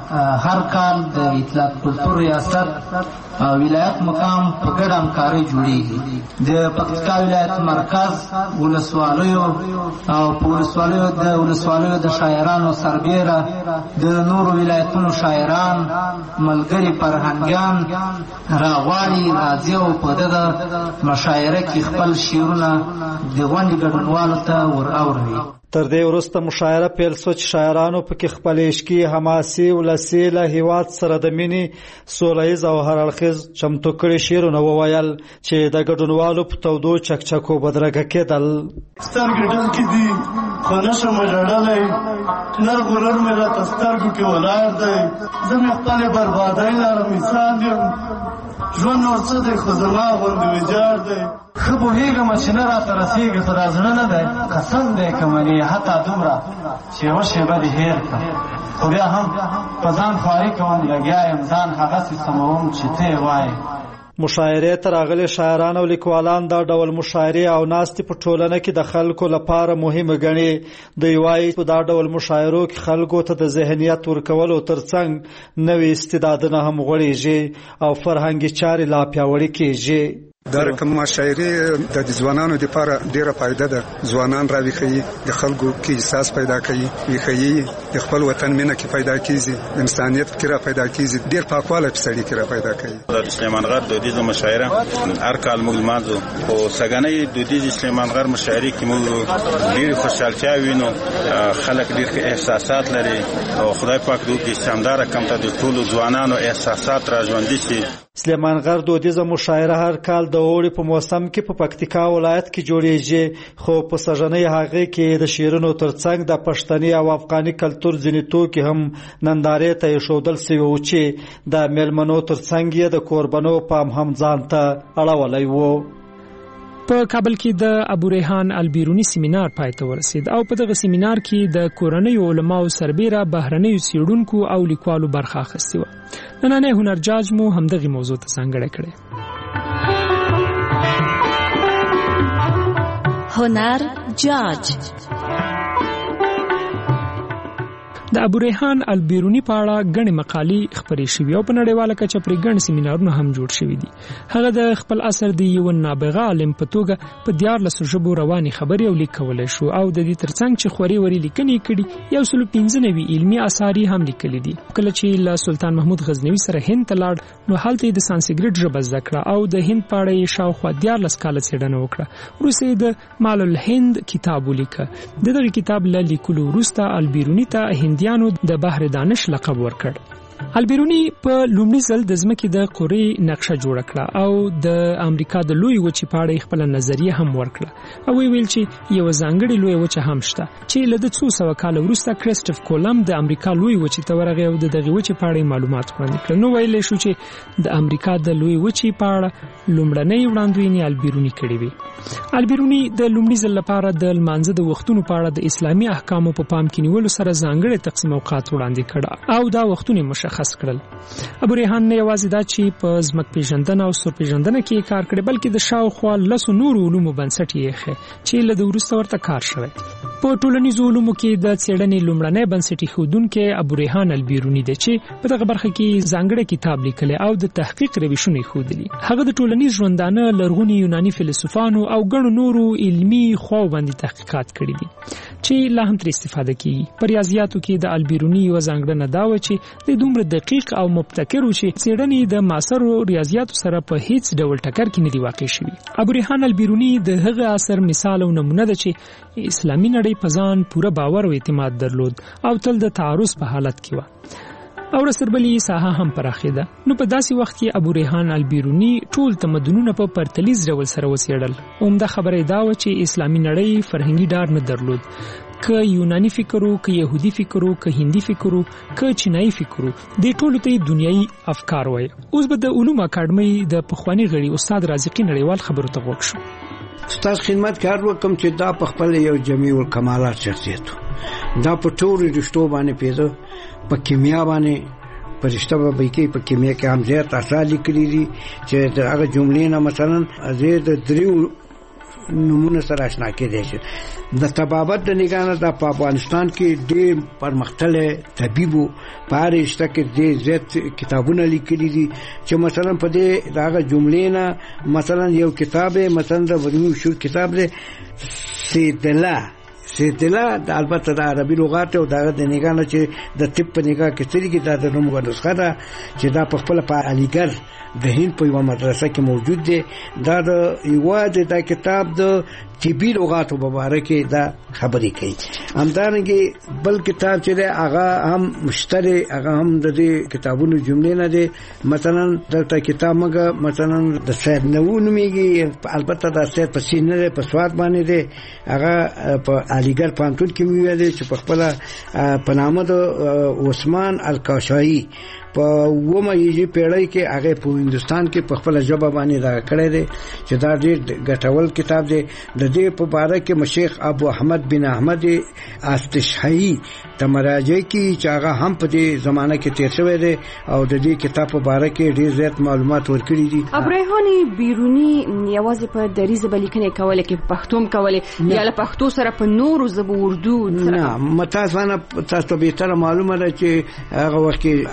هر کال د اطلاعات کلتور ریاست او ولایت مقام په ګډه همکارۍ جوړیږي. د پکتیکا ولایت مرکز ولسوالیو او په ولسوالیو د شاعرانو سربېره د نورو ولایتونو شاعران ملګري فرهنګیان راغواړي راځي او په دغه مشاعره کې خپل شعرونه د غونډې ګډونوالو ته ور اوري. تر دې وروسته مشاعره پیل شوه چې شاعرانو پکې خپل عشقي، حماسي، ولسي له هیواد سره د مینې سوله ییز او هر اړخیز چمتو کړي شعرونه وویل چې د ګډونوالو په تودو چکچکو بدرګه کېدل. سترګې ډکې دي خو نه شم ژړلی، نر غرور مې راته سترګو کې ولاړ دی، زه مې خپلې بربادۍ لره مثال یم، ژوند نور څه دی خو زما غوندې ویجاړ دی. ښه پوهېږم چې نه راته رسېږي خو دا زړه نه دی، قسم دی که منې حتی دومره چې یوه شېبه دې هېر کړم، خو بیا هم په ځان خواري کوم، لګیا یم ځان هغسې سموم چې ته یې وایې. مشاعرې ته راغلي شاعران او لیکوالان دا ډول مشاعرې او ناستې په ټولنه کې د خلکو لپاره مهمه ګڼي. دوی وایي په دا ډول مشاعرو کې خلکو ته د ذهنیت ورکولو ترڅنګ نوې استعدادونه هم غوړېږي او فرهنګي چارې لا پیاوړې کېږي. دا رقم مشاعري د ځوانانو لپاره ډیره فائدہ ده. ځوانان راوي کوي، د خلکو کې احساس پیدا کوي، ویخي د خپل وطن مینه کې پیدا کیږي، انسانيت کې را پیدا کیږي، ډیر پاکواله په سړی کې را پیدا کوي. د سلیمان غر دودیزه مشاعره هر کال موږ مازو او سګنې دودیزه سلیمان غر مشاعري کې موږ ډیر خوشحالتیا وینو، خلک ډیر احساسات لري او خدای پاک دوی کې شاندار کم ته د ټولو ځوانانو احساسات را ژوندۍ شي. سلیمان غر دودیزه مشاعره هر کال د اوړي په موسم کې په پکتیکا ولایت کې جوړیږي، خو په سژنې هغه کې د شیرونو ترڅنګ د پښتني او افغاني کلچر ځینې توکي هم نندارې ته ایښودل شوي وو چې د میلمنو ترڅنګ یې د کوربنو پام هم ځان ته اړولی وو. په کابل کې د ابو ریحان البیرونی سیمینار پای ته ورسید او په دغه سیمینار کې د کورنۍ علماو سربېره بهرنیو څېړونکو او لیکوالو برخه اخیستې وه. نننی هنرجاج مو همدغې موضوع ته ځانګړی کړی. هنرجاج د ابو ریحان البیرونی په اړه غني مقالې خبرې شوې او په نړیواله کچه پرې غن سیمینارونه هم جوړ شوي دي. هغه د خپل اثر دی یو نابغه عالم په توګه په 14 ژبو رواني خبرې او لیکول شو او د دې ترڅنګ چې خوري وري لیکنې کړي یو سل 15 علمي اثار هم لیکل دي. کله چې له سلطان محمود غزنوي سره هند ته لاړ نو هلته د سانسکریت ژبه زده کړه او د هند په اړه شاوخوا 14 کال څېړنه وکړه. وروسته د مال الهند کتاب ولیکه. دغه کتاب له لیکلو وروسته البیرونی ته هندیانو د بحر دانش لقب ورکړ. البیرونی په لومړي ځل د ځمکې د قورې نقشه جوړه کړه او د امریکا د لوی وچې په اړه خپل نظریه هم ورکړه او ویل چې یو ځانګړی لوی وچه هم شته چې له 200 کال وروسته کریسټوف کولم د امریکا لوی وچې ته ورغی او د دغه وچې په اړه معلومات وړاندې کړل. نو ویل شو چې د امریکا د لوی وچې په اړه لومړنۍ وړاندوینې البیرونی کړې وي. البیرونی د لومړي ځل لپاره د لمانځه د وختونو په اړه د اسلامي احکامو په پام کې نیولو سره ځانګړي تقسیم اوقات وړاندې کړه او دا وختونه مشخص کړل. ابو ریحان نه یوازې دا چې په ځمک پیژندنه او سور پیژندنه کې کار کړی بلکې د شاوخوا 10 نورو علومو بنسټ یې ښه چې له وروسته ورته کار شوی. په ټولنیزو علومو کې د څېړنې لومړنی بنسټي ښودونکی ابو ریحان البیرونی دی چې په دغه برخه کې ځانګړی کتاب لیکلی او د تحقیق روشونه ښودلي. هغه د ټولنیز ژوندانه لرغوني یوناني فیلسوفانو او ګڼو نورو علمي خواو باندې تحقیقات کړي دي چې لا هم تر استفاده کیږي. په ریاضیاتو کې د البیرونی یو ځانګړنه دا و چې د دومره دقیق او مبتکر و چې څېړنې د معاصرو ریاضیاتو سره په هیڅ ډول ټکر کې نه دی واقع شوی. ابو ریحان البیرونی د هغه اثر مثال او نمونه ده چې اسلامي نړۍ په ځان پوره باور او اعتماد درلود او تل د تعارض په حالت کې و او رسربلی ساحه هم پراخیده. نو په داسې وخت کې ابو ریحان البیرونی ټول تمدنونه په پرتلیز ډول سره وڅېړل. عمده خبره دا و چې اسلامي نړۍ فرهنګي ډار نه درلود، که یونانی فکرو، که يهودي فکرو، که هندي فکرو، که چینایي فکرو، د ټولو ته دنیوي افکار وای. اوس به د علوم اکاډمي د پخوانی غړي استاد رازقي نړیوال خبرو ته غوښ شو. استاد خدمت کار وکم چې دا په خپل یو جمیع الکمالات شخصیت دا په ټولو رشتو باندې پیدا په کیمیا باندې پرشتہ به کې په کیمیا کې هم زیات اثار لیکلي دي چې هغه جملې نه مثلا زید دریو نمونه سره آشنا کېدای شي. د طبابت د نگانه د افغانستان کې ډېر پرمختللی طبيبو په هر رشته کې ډېر زیات کتابونه لیکلي دي چې مثلا په دې دغه جملې نه مثلا یو کتاب مثلا د ورنیو شو کتاب دی سیدلا د البته د عربي لغات او دغه د نگانه چې د طب په نگاه کې ترې کې د نوم ورسخه ده چې دا په خپل په علیګر د هند په یو مدرسه کې موجود دی. دا د یوازې دا کتاب د طبي لغاتو په اړه کې دا خبرې کوي. همدارنګه بل کتاب چې دی هغه هم مشتری هغه هم د دې کتابونو جملې نه دی. مثلا دلته کتاب مګه مثلا د سید نو نومېږي، البته د سید په سینه په سواد باندې دی. هغه په علیګر پانتون کې ویل چې په خپل په نامه د عثمان الکاشایی په ومه یې پیړۍ کې هغه په هندستان کې په خپل ژبه باندې دا کړی دی چې دا ډېر ګټور کتاب دی. د دې په اړه کې مشیخ ابو احمد بن احمد استشهایی د مراجع کې چې هغه هم په دې زمانه کې تیر شوی دی او د دې کتاب په اړه کې ډېر زیات معلومات ورکړي دي. ابو ریحان بیرونی یوازې په دریزه بلیکنه کوله کې په پښتو کوله یا له پښتو سره په نورو زبو اردو نه متاسفانه تاسو به تر معلومه ده چې هغه وخت کې اکثر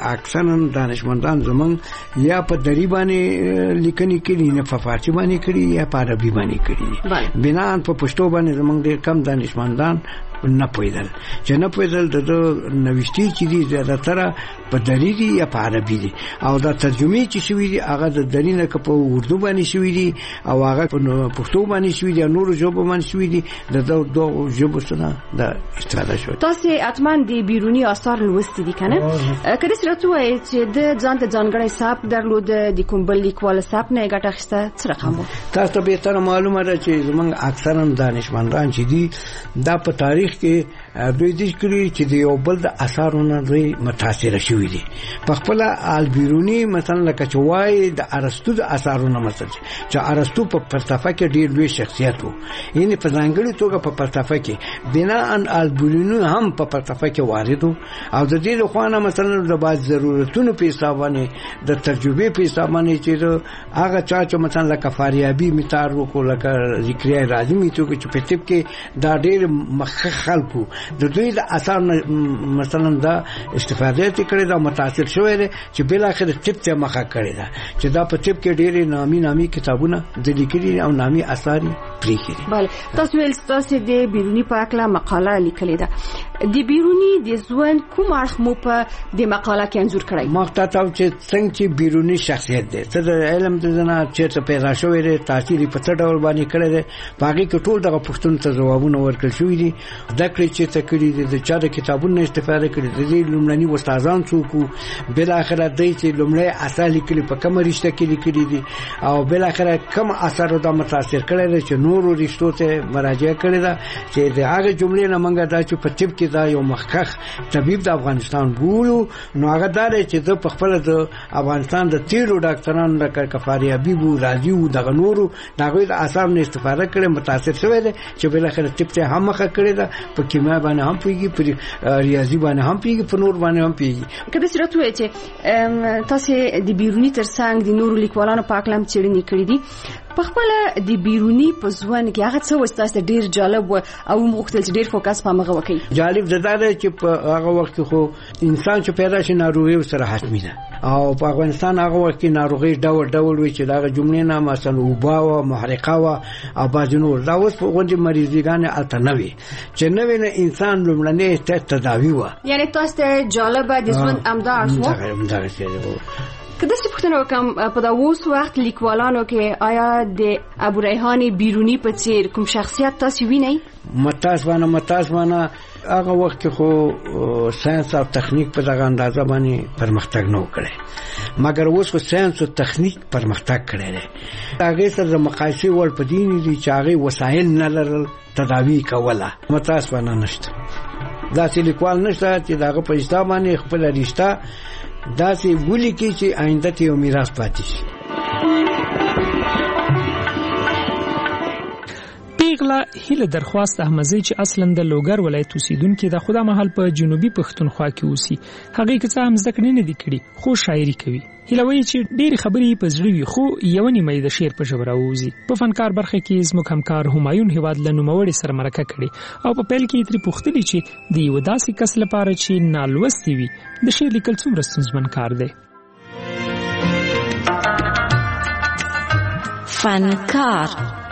اکثرا دانشمندان زمون یا په دری باندې لیکنې کړي نه په فارسی باندې کړي یا په عربي باندې کړي بنا په پښتو باندې زمون ډېر کم دانشمندان نه پوهیدل چې نه پوهیدل د نوښتي چې دي زیاتره په دری دي یا په عربي دي او دا ترجمه چې شوی دي هغه د دری نه په اردو باندې شوی دي او هغه په پښتو باندې شوی دي او نورو ژبو باندې شوی دي د دوه ژبو څخه د استفاده شوی. تاسو اتمان د بیرونی آثار لوستي دي کنه کله چې راته وایي چې د ځان ته ځانګړی حساب درلود د کوم بل لیکوال حساب نه ګټه اخیسته څه رقم تاسو ته به تر معلومه ده چې زمونږ اکثرا دانشمندان چې دي دا په تاریخ کې دوی د کړي چې د یو بل د اثارونو دوی متاثر شوي دي په خپل البیرونی مثلا لکه چوای د ارسطو د اثارونو مثلا چې ارسطو په فلسفه کې ډېر لوی شخصیت وو یعنی په ځانګړي توګه په فلسفه کې بنا ان البیرونی هم په فلسفه کې وارد او د دې لخوانه مثلا د باز ضرورتونو په حساب باندې د تجربه په حساب باندې چې هغه چا چې مثلا لکه فاریابی میتار وکړه لکه ذکریا راځي میتو چې په تپ کې دا ډېر مخ خلکو د دوی د اثار مثلا دا استفاده کړي دا متاثر شوی دی چې بل اخر تپ ته مخه کړي دا چې دا په تپ کې ډېر نامي کتابونه د لیکلي او نامي اثار پرې کړي. بله تاسو ول تاسو د بیرونی په اړه مقاله لیکلې ده د بیرونی د ژوند کوم اړخ مو په د مقاله کې انځور کړی ما ته چې څنګه چې بیرونی شخصیت دی څه د علم د نه چې پیدا شوی دی تاثیر په څه ډول باندې کړی دی باقي ټول دغه پوښتنو ته ځوابونه ورکړل شوی دي د کړي چې څه کړي دي د چا د کتابونو استفاده کړي دي لومړني استادان څوک بل اخر دای چې لومړی اثر لیکلي په کوم رشته کې لیکلي دي او بل اخر کوم اثر دا متاثر کړي دي چې نورو رشتو ته مراجعه کړي دا چې د هغه جملې نه منګه دا چې په طب کې دا یو مخکخ طبيب د افغانستان ګورو نو هغه دا چې د خپل د افغانستان د تیرو ډاکټرانو لکه کفاری حبیب او راضی او د نورو دغه د اثر نه استفاده کړي متاثر شوی دي چې بل اخر طب ته هم مخه کړي دا په کیمیا باندې هم پیږي په ریاضي باندې هم پیږي په نور باندې هم پیږي. کله چې راته وایي چې تاسو د بیرونی ترڅنګ د نورو لیکوالانو په اړه هم څېړنې کړې دي په خپل د بیرونی په ژوند کې هغه څه وستاسته ډیر جالب او مختلف ډیر فوکس په مغه وکي جالب ده چې په هغه وخت خو انسان چې پیدا شي ناروغي سره حتمی ده او په افغانستان هغه وخت ناروغي ډول وي چې دا جملې نه مثلا وبا او محرقه او باجنور دا اوس په غونډه مریضګان التنوي چې نوې نه انسان لومړنۍ تداوی و یعنی تاسو ته جالب د ژوند امدار شو کله چې پښتنه وکم په دا اوس وخت لیکوالانو کې آیا د ابو ریحان بیرونی په څیر کوم شخصیت تاسو وینئ متاسفانه هغه وخت خو ساينس او تخنیک په دغه اندازه باندې پرمختګ نه وکړي مګر اوس خو ساينس او تخنیک پرمختګ کړي دي هغه سره مقایسه ول پدینې دي چې هغه وسایل نه لرل تداوی کوله متاسفانه نشته دا چې لیکوال نشته چې دغه په حساب باندې خپل رشتہ دا چې ولي کې چې آینده ته یو میراث پاتې شي. پیغله هله درخواست احمدزی چې اصلا د لوګر ولایت اوسیدونکو د خدا محل په جنوبي پښتونخوا کې اوسي هغه کې څه هم ذکر نه دي کړی خو شاعري کوي هله وایي چې ډېر خبرې په زړه وي خو یو نیمه د شعر په ژبه راوځي په فنکار برخه کې زموږ همکار همایون هیواد له نوموړي سره مرکه کړې او په پیل کې ترې پوښتنې چې د یو داسې کس لپاره چې نالوستي وي د شعر لیکل څومره ستونزمن کار دی. فنکار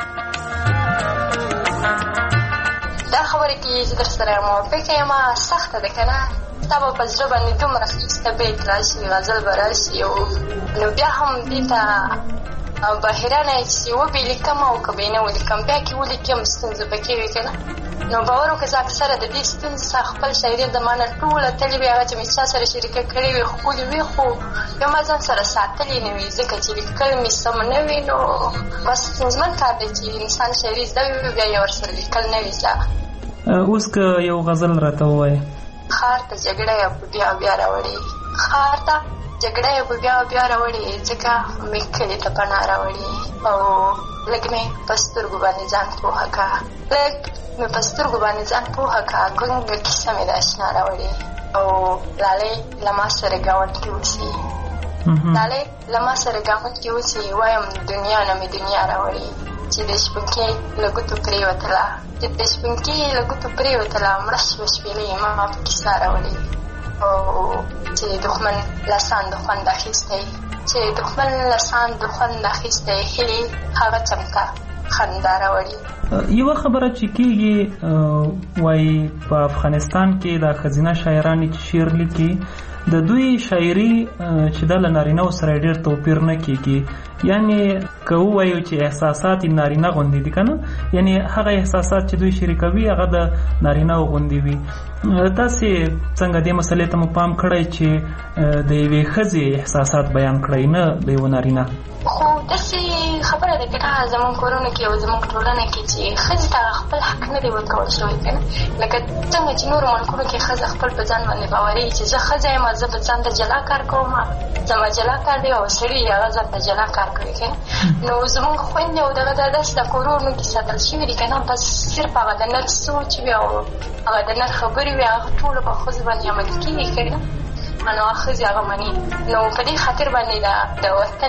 دا خبره کې چې در سره موافقه یم سخته ده کنه دا په زړه باندې دومره ښایسته بیت راشي غزل به راشي نو بیا هم دې ته بهرانه چې وبې لیکم او که به نه ولیکم بیا کې ولیکم ستونزه پکې وي که نه نو باور وکړه زه اکثره د دې ستونزې څخه خپل شاعري د ما نه ټوله تلې وي هغه چې مې چا سره شریکه کړې وي ښکلې وي خو بیا ما ځان سره ساتلې نه وي ځکه چې لیکل مې سم نه وي نو بس ستونزمن کار دی چې انسان شاعري زده وي بیا یې ورسره لیکل نه وي زده. اوس که یو غزل راته ووایې ښار ته جګړه یې په بیا راوړې ښار ته جګړه یې په بیا راوړې ځکه مې کلي ته پناه راوړې او لږ مې په سترګو باندې ځان پوهه کړه ګونګه کیسه مې د اشنا راوړې او لالۍ له ما سره ګاونډ کې اوسي وایم دنیا نه مې دنیا راوړې چې د شپونکي له ګوتو پرېوتله مړه شوه شپېلۍ ما په کیسه راوړې او چې دښمن لسان د خوند اخیستی چې دښمن لسان د خوند اخیستی هیلې هغه چمته خندا راوړي. یو خبره چې کېږي وایي په افغانستان کې د ښځینه شاعرانې چې شعر لیکي د دوی شاعري چې د نارینه‌و سره ډېر توپیر نه کېږي. یعنی که ووایو چې احساسات یې نارینه غوندې دي که نه، یعنی هغه احساسات چې دوی شریکوي هغه د نارینه‌و غوندې وي. تاسې څنګه دې مسلې ته مو پام کړی چې د یوې ښځې احساسات بیان کړئ نه د یوه نارینه؟ خو داسې خبره ده که نه زموږ کورونو کې او زموږ ټولنه کې چې ښځې ته خپل حق نه دی ورکول شوی که نه، لکه څنګه چې نورو ملکونو کې ښځه خپل په ځان باندې باوري چې زه ښځه یم، زه په ځان ته جلا کار کوم، زما جلا کار دی، او سړي هغه ځان ته جلا کار کوي که نه. نو زموږ خویندې او دغه داسې د کورونو کې ساتل شوي دي که نه، بس صرف هغه د نر سوچ وي او هغه د نر خبرې وي، هغه ټولو په ښځو باندې عملي کېږي که نه، نو ښځې هغه مني. نو په دې خاطر باندې د وطن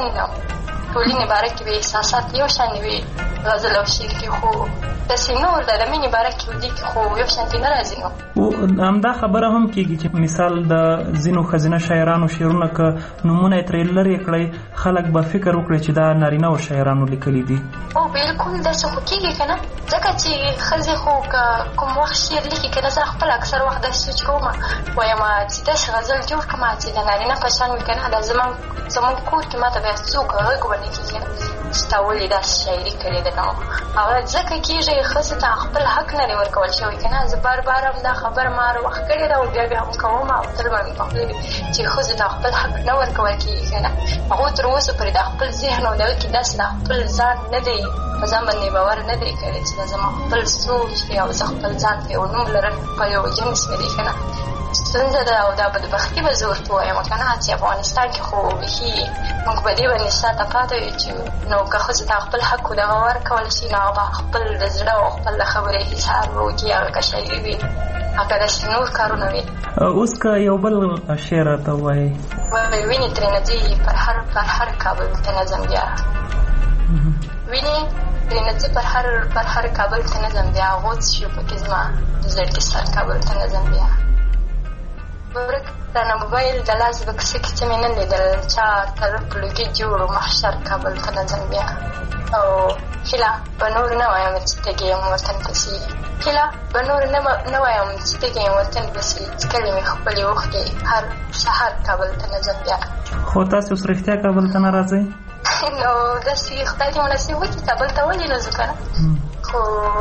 ټولنې باره کې به احساسات یو شان وي غزل او شعر کې، خو داسې نور د مینې باره کې ودي کې خو یو شانتې نه راځي. نو همدا خبره هم کېږي چې مثال د ځینو ښځینه شاعرانو شعرونه که نومونه یې ترې لرې کړئ خلک به فکر وکړي چې دا نارینه‌و شاعرانو لیکلي دي. او بالکل داسې خو کېږي که نه، ځکه چې ښځې خو که کوم وخت شعر لیکي که نه، زه خپل اکثر وخت داسې سوچ کوم وایم چې داسې غزل جوړ کړم چې د نارینه په شان وي که نه، دا زموږ کور کې ما ته بیا څوک غږ ونه کړي که نه چې تا ولې داسې شاعري کړې ده. نو هغه ځکه کېږي ښځې ته خپل حق نه دی ورکول شوی که نه. زه بار بار هم دا خبره ما هر وخت کړې ده او بیا هم کوم او تل به مې په خوله وي چې ښځو ته خپل حق نه ورکول کېږي که نه. هغو تر اوسه پورې د خپل ذهن او دغه کې داسې د خپل ځان نه دی په ځان باندې باور نه دی کړی چې دا زما خپل سوچ دی او زه خپل ځان ته یو نوم لرم په یو جنس نه دی که نه. ستونزه ده او دا بدبختي به زه ورته وایم که نه چې افغانستان کې خو بیخي موږ په دې باندې شاته پاتې یو چې نو که ښځو ته خپل حق دغه ورکول شي نو هغه به خپل د زړه او خپل د خبرې حساب وکړي، هغه که شاعري وي هغه داسې نور کارونه وي. اوس که یو بل شعر راته ووایي. وینې ترېنه ځي پر هر کابل ته نظم بیا، وینې ترېنه ځي پر هر کابل ته نظم بیا، غوڅ شو پکې زما د زړګي سر کابل ته نظم بیا. ورک رانه موبایل د لاس بکسه کې څه مې نه لیدل، چا طرف لوګي جوړ محشر کابل ته نظم بیا. او هیله به نور نه وایم چې تږی یم وطن پسې، هیله به نور نه وایم چې تږی یم وطن پسې، څکلې مې خپلې اوښکې هر سهار کابل ته نظم بیا. خو تاسې اوس رښتیا کابل ته نه راځئ؟ نو داسې خدای دې مناسب وکړي کابل ته ولې نه ځو که نه، خو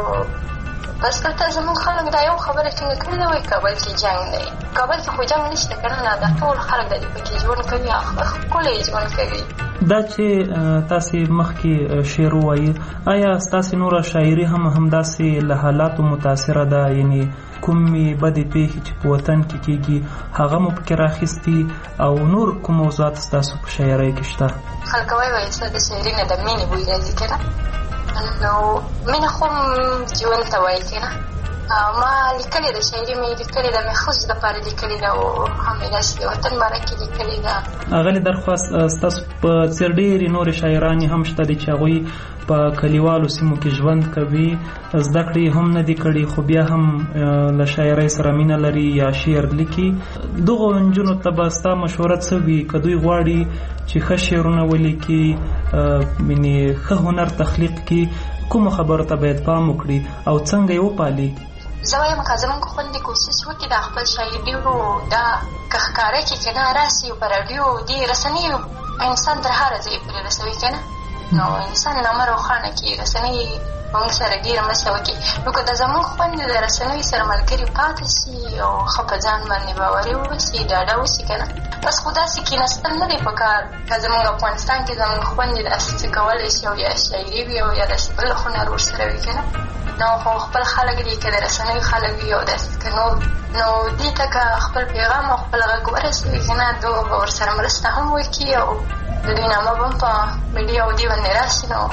بس دلته زموږ خلک دا یو خبره ټینګه کړې ده، وایي کابل کې جنګ دی. کابل کې خو جنګ نشته که نه، دا ټول خلک د دې پکې ژوند کوي، ښکلی ژوند کوي. دا چې تاسې مخکې شعر ووایي، آیا ستاسې نوره شاعري هم همداسې له حالاتو متاثره ده؟ یعنې کومې بدې پېښې چې په وطن کې کېږي هغه مو پکې راخیستي او نور کوم موضوعات ستاسو په شاعرۍ کې شته؟ خلک وایي ستا د شاعري نه د مینې بوی راځي که نه، نو مینه خو ژوند ته وایي که نه. ما لیکلې ده شاعري مې لیکلې ده، مې ښځو دپاره لیکلې ده او همداسې د وطن باره کې لیکلې ده. اغلې درخواست ستاسو په څېر ډېرې نورې شاعرانې هم شته دي چې هغوی په کلیوالو سیمو کې ژوند کوي، زده کړې هم نه دي کړي خو بیا هم له شاعرۍ سره مینه لري یا شعر لیکي. دغو نجونو ته به ستا مشوره څه وي که دوی غواړي چې ښه شعرونه ولیکي، یعنې ښه هنر تخلیق کړي، کومو خبرو ته باید پام وکړي او څنګه یې وپالي؟ زه وایم که زموږ خویندې کوشش وکړي د خپل شاعري دا که ښکاره کړي که نه راسي په راډیو دې رسنیو انسان تر هره ځای پرې رسوي که نه، نو انسان نامه روښانه کړي، رسنۍ موږ سره ډېره مرسته وکړي. نو که د زموږ خویندې د رسنیو سره ملګري پاتې شي او ښه په ځان باندې باوري واوسي، ډاډه اوسي که نه، بس خو داسې کېناستل نه دی په کار. که زموږ افغانستان کې زموږ خویندې داسې څه کولی شي او یا شاعري وي او یا داسې بل هنر ورسره وي که نه، نو خو خپل خلک دي که د رسنیو خلک وي او داسې که نور، نو دې ته که خپل پیغام او خپل غږ ورسوي که نه، دوی به ورسره مرسته هم وکړي او د دوی نامه به هم په میډیا او دې باندې راسي. نو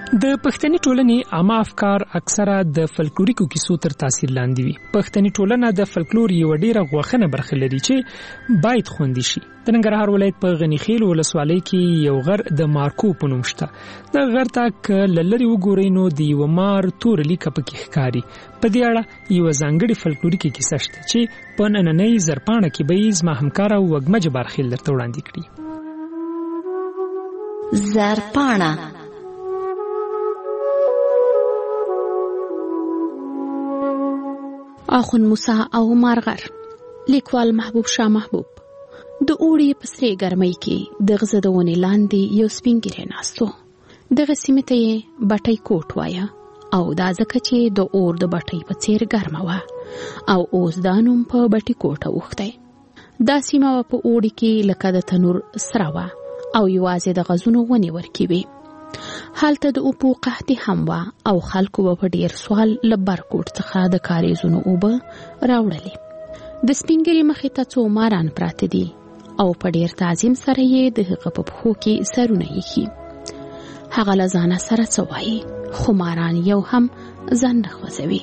د پښتني ټولنې عامه افکار اکثره د فلکلوریکو کیسو تر تاثیر لاندې وي. پښتني ټولنه د فلکلور یو ډیره غوښنه برخه لري چې باید خوندي شي. د ننګرهار ولایت په غنی خیل ولسوالۍ کې یو غر د مارکو په نوم شته. د غر ته لری وګورئ نو د یو مار تور لیکه پکې ښکاري. په دې اړه یو ځانګړی فلکلوریکي کیسه شته چې په نننۍ زرپاڼه کې به زما همکار او وګمج برخیل درته وړاندې کړي. زرپاڼه اخون موسی او مارغر. لیکوال محبوب شاه محبوب. د اوړي په سرې ګرمۍ کې د غزه د ونې لاندې یو سپین ږیری ناست و. دغه سیمې ته یې بټۍ کوټ وایه او دا ځکه چې د اور د بټۍ په څیر ګرمه وه او اوس دا نوم په بټۍ کوټه اوښتی. دا سیمه په اوړي کې لکه د تنور سره وه او یوازې د غزونو ونې ورکې وې. هلته د اوبو قحطي هم وه او خلکو به په ډیر سوال له برکوټ څخه د کاریزونو اوبه راوړلې. د سپین ږیري مخې ته څو ماران پراته دي او په ډیر تعظیم سره یې د هغه په پښو کې سرونه ایښي. هغه له ځانه سره څه وایي خو ماران یو هم ځان نه خوځوي.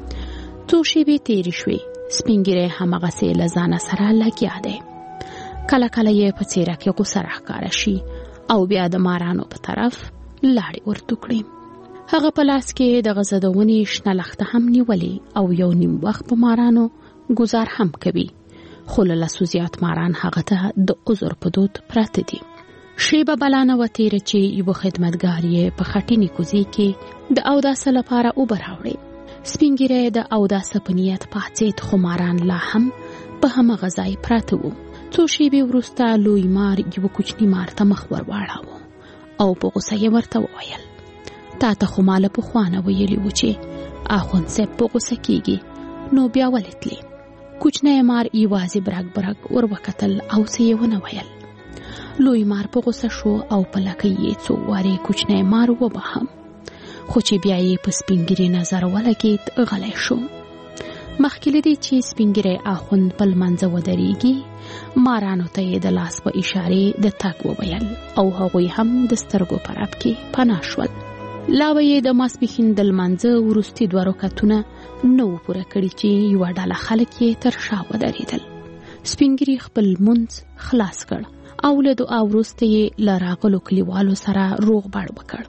څو شېبې تېرې شوې. سپین ږیری هماغسې له ځانه سره لګیا دی. کله کله یې په څېره کې غوسه راښکاره شي او بیا د مارانو په طرف لاړې ورته کړي. هغه په لاس کې د غزه د ونې شنه لښته هم نیولې او یو نیم وخت په مارانو گزار هم کوي. خو له لسو زیات ماران هغه ته د عذر په دود پراته دي. شیبه بلانه و تیره چې یو خدمتګار یې په خټینې کوزې کې د اوداسه لپاره اوبه راوړې. سپین ږیری د اوداسه په نیت پاڅېد خو ماران لا هم په هماغه ځای پراته وو. څو شیبې وروسته لوی مار یو کوچني مار ته مخ ور واړاوه او په غوسه یې ورته وویل تا ته خو ما له پخوا نه ویلي وو چې اخوند صاحب په غوسه کېږي نو بیا ولې تلې. کوچنی مار یوازې برګ برګ ور وکتل او څه یې ونه ویل. لوی مار په غوسه شو او په لکۍ یې څو وارې کوچنی مار وباهم خو چې بیا یې په سپین ږیري نظر ولګېد غلی شو. مخکې له دې چې سپین ږیری اخوند په لمانځه ودرېږي مارانو ته یې د لاس په اشارې د تګ وویل او هغوی هم د سترګو په رپ کې پناه شول. لا به یې د ماسپښین د لمانځه وروستي 2 رکعتونه نه وو پوره کړي چې یوه ډله خلک یې تر شا ودرېدل. سپین ږیري خپل لمونځ خلاص کړ او له دعا وروسته یې له راغلو کلیوالو سره روغبړ وکړ.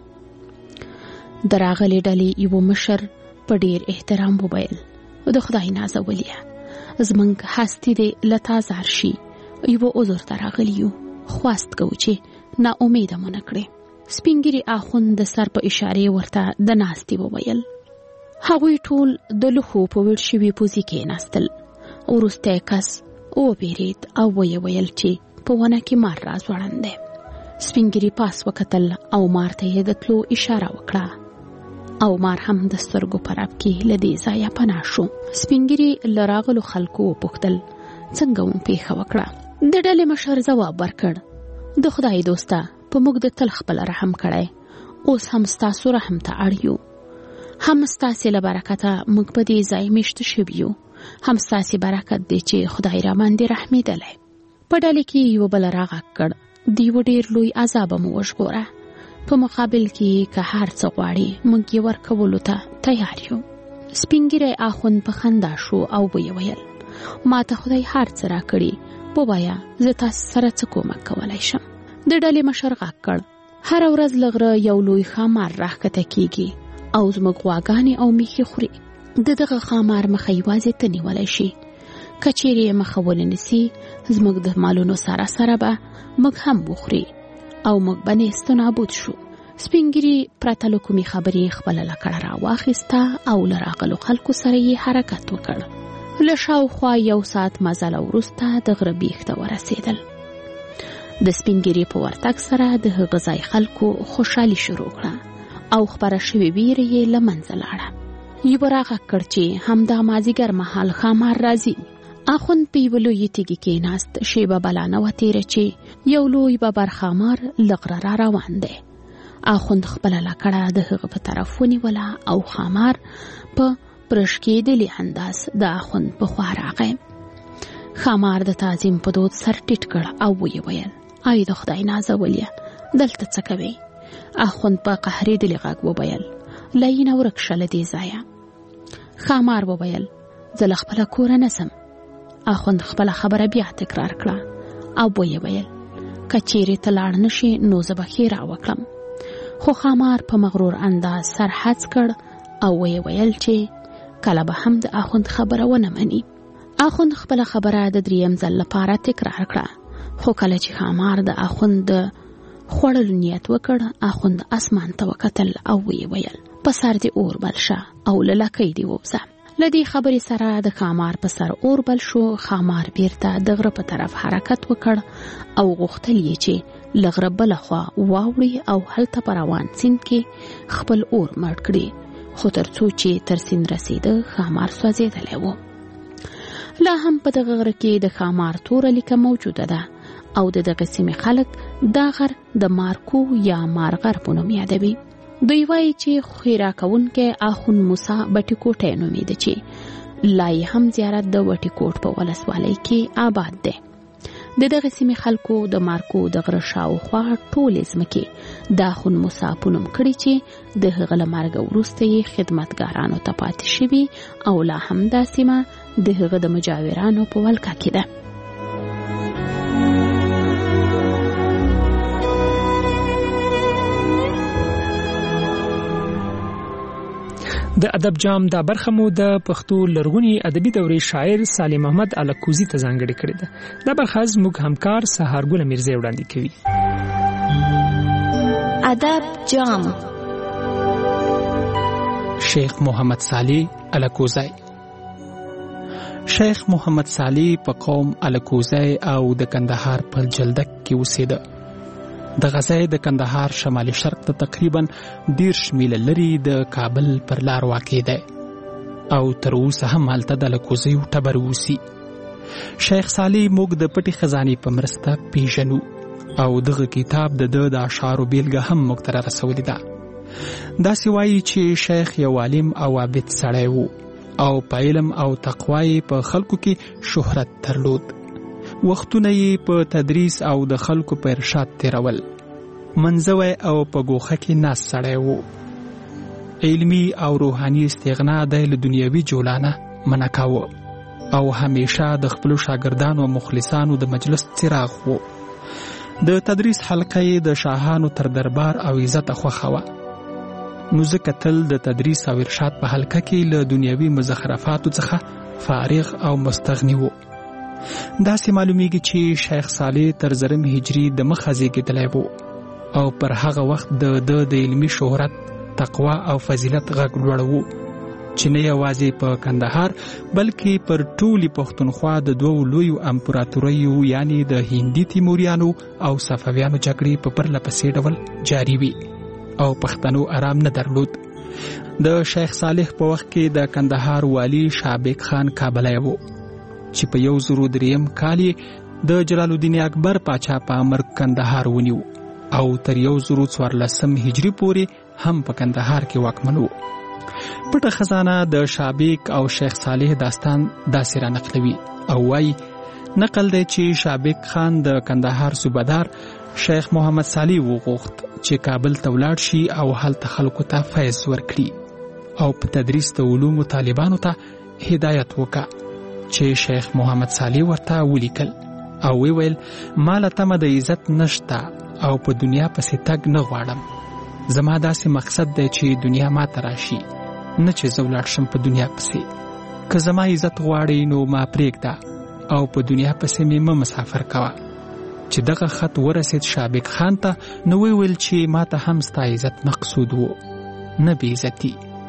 د راغلې ډلې یوه مشر په ډېر احترام وویل د خدای نازولیه زمونږ هستي دې له تا زار شي. یوه عذر ته راغلي یو خواست کوو چې ناامیده مو نه کړې. سپین ږیري اخوند د سر په اشارې ورته د ناستې وویل. هغوی ټول د لوښو په ویل شوي پوزې کېناستل. وروستی کس وبېرېد او ویې ویل چې په ونه کې مار راځوړند دی. سپین ږیري پاس وکتل او مار ته یې د تلو اشاره وکړه او مار هم د سترګو په رپ کې له دې ځایه پناه شو. سپین ږیري له راغلو خلکو وپوښتل څنګه مو پیښه وکړه. د ډلې مشر ځواب ورکړ د خدای دوسته په موږ د تل خپل رحم کړی اوس هم ستاسو رحم ته اړ یو. هم ستاسې له برکته موږ په دې ځای میشته شوي یو. هم ستاسې برکت دی چې خدای را باندې رحمېدلی. په ډلې کې یو بل راغږ کړ د یوه ډېر لوی عذابه مو وژغوره. په مقابل کې که هر څه غواړي موږ یې ورکولو ته تیار یو. سپین ږیری اخوند په خندا شو او ویې ویل ما ته خدای هر څه راکړي ووایه زه تاسو سره څه کومک کولی شم. د ډلې مشر غږ کړ هره ورځ له غره یو لوی ښامار راښکته کېږي او زموږ غواګانې او میښې خوري. د دغه ښامار مخه یوازې ته نیولی شي. که چیرې یې مخه ونه نیسي زموږ د مالونو سره سره به موږ هم وخوري او موږ به نیست نابود شو. سپین ږیري پرته له کومې خبرې خپله لکړه راواخیسته او له راغلو خلکو سره یې حرکت وکړ. له شاوخوا 1 ساعت مزله وروسته د غره بیخ ته ورسېدل. د سپین ږیري په ورتګ سره د هغه ځای خلکو خوشحالي شروع کړه او خپره شوې ویره یې له منځه لاړه. یوه راغږ کړ چې همدا مازدیګر مهال ښامار راځي. اخوند په یوه لویې تیږې کېناست. شیبه بلانه وه تېره چې یو لوی ببر ښامار له غره را روان دی. اخوند خپله لکړه د هغه په طرف ونیوله او ښامار په پرشکېدلي انداز د اخوند په خوا راغی. ښامار د تعظیم په دود سر ټیټ کړ او ویې ویل ای د خدای نازولیه دلته څه کوې؟ اخوند په قهرېدلي غږ وویل لاینه ورک شه له دې ځایه. ښامار وویل زه له خپله کوره نه ځم. اخوند خپله خبره بیا تکرار کړه او ویې ویل که چیرې ته لاړ نه شې نو زه به ښې راوکړم. خو ښامار په مغرور انداز سر هڅ کړ او ویې ویل چې کله به هم د اخوند خبره ونه مني. اخوند خپله خبره د 3م ځل لپاره تکرار کړه. خو کله چې ښامار د اخوند د خوړلو نیت وکړ اخوند اسمان ته وکتل او ویې ویل په سر دې اور بل شه او له لکۍ دې ووځه. له دې خبرې سره د ښامار په سر اور بل شو. ښامار بیرته د غره په طرف حرکت وکړ او غوښتل یې چې له غره بله خوا واوړي او هلته په روان سیند کې خپل اور مړ کړي. خو تر څو چې تر سیند رسیده ښامار سوځېدلی و. لا هم په دغه غره کې د ښامار توره لیکه موجوده ده او د دغه سیمې خلک دا غر د مارکو یا مارغر په نوم یادوي. دوی وایي چې ښېرا کوونکی اخوند موسی بټي کوټی نومیده چې لا یې هم زیارت د وټي کوټ په ولسوالۍ کې آباد دی. د دغه سیمې خلکو د مارکو د غره شاوخوا ټولې ځمکې د اخوند موسی په نوم کړي چې د هغه له مرګه وروسته یې خدمتګارانو ته پاتې شوي او لا هم دا سیمه د هغه د مجاورانو په ولکه کې ده. د ادب جام دا برخه مو د پښتو لرغونی ادبي دورې شاعر سالم احمد الکوزي ته ځانګړې کړې ده. دا برخه زموږ همکار سهارګل میرزا وړاندې کوي. ادب جام شیخ محمد صالح الکوزی. شیخ محمد صالح په قوم الکوزی او د کندهار په جلدک کې اوسېده. د غزای د کندهار شمالي شرق ته تقریبا 10 میله لري د کابل پر لار واقع دی او تر اوسه هم هلته د الکوزیو ټبر اوسي. شیخ صالح موږ د پټي خزانې په مرسته پیژنو او دغه کتاب د اشعارو بیلګه هم موږ ته رسولې ده. داسې وایي چې شیخ یو عالم او عابد سړی و او په علم او تقوا په خلکو کې شهرت درلود. وختونه یې په تدریس او د خلکو په ارشاد تیرول. منځوی او په ګوښه کې ناست سړی و. علمي او روحاني استغنا د له دنیوي جولانه منع کاوه او همیشه د خپلو شاګردانو او مخلصانو د مجلس څراغ و. د تدریس حلقه یې د شاهانو تر دربار او عزت خوښه وه. نو ځکه تل د تدریس او ارشاد په حلقه کې له دنیوي مزخرفاتو څخه فارغ او مستغني و. داسې معلومیږي چې شیخ صالح تر 0 هجری د مخه زیږېدلی و او پر هغه وخت د علمي شهرت، تقوا او فضیلت غږ لوړ و چې نه یوازې په کندهار بلکې پر ټولي پښتونخوا د 2 لویو امپراتوریو یعنی د هندي تیموریانو او صفویانو جګړې په پرله پسې ډول جاري وي او پښتنو آرام نه درلود. د شیخ صالح په وخت کې د کندهار والی شابک خان کابلی و چې په 1003 کال د جلال الدین اکبر پاچا په امر کندهار ونیو او تر 1014 هجری پورې هم په کندهار کې واکمن و. پټه خزانه د شابک او شیخ صالح داستان داسې را نقلوي او وايي نقل دی چې شابک خان د کندهار صوبدار شیخ محمد صالح وغوښت چې کابل ته ولاړ شي او هلته خلکو ته فیض ورکړي او په تدریس د علومو طالبانو ته هدایت وکړه. چې شیخ محمد صالح ورته ولیکل او ویل ماله تمه د عزت نشته او په دنیا پسې تګ نه غواړم. زما داسې مقصد دی چې دنیا ما ته راشي نه چې زه ولاړ شم په دنیا پسې. که زما عزت غواړئ نو ما پرېږده او په دنیا پسې مې مه مسافر کوه. چې دغه خط ورسید شابک خان ته نو ویل چې ما ته هم ستا عزت مقصود و نه بې عزتي.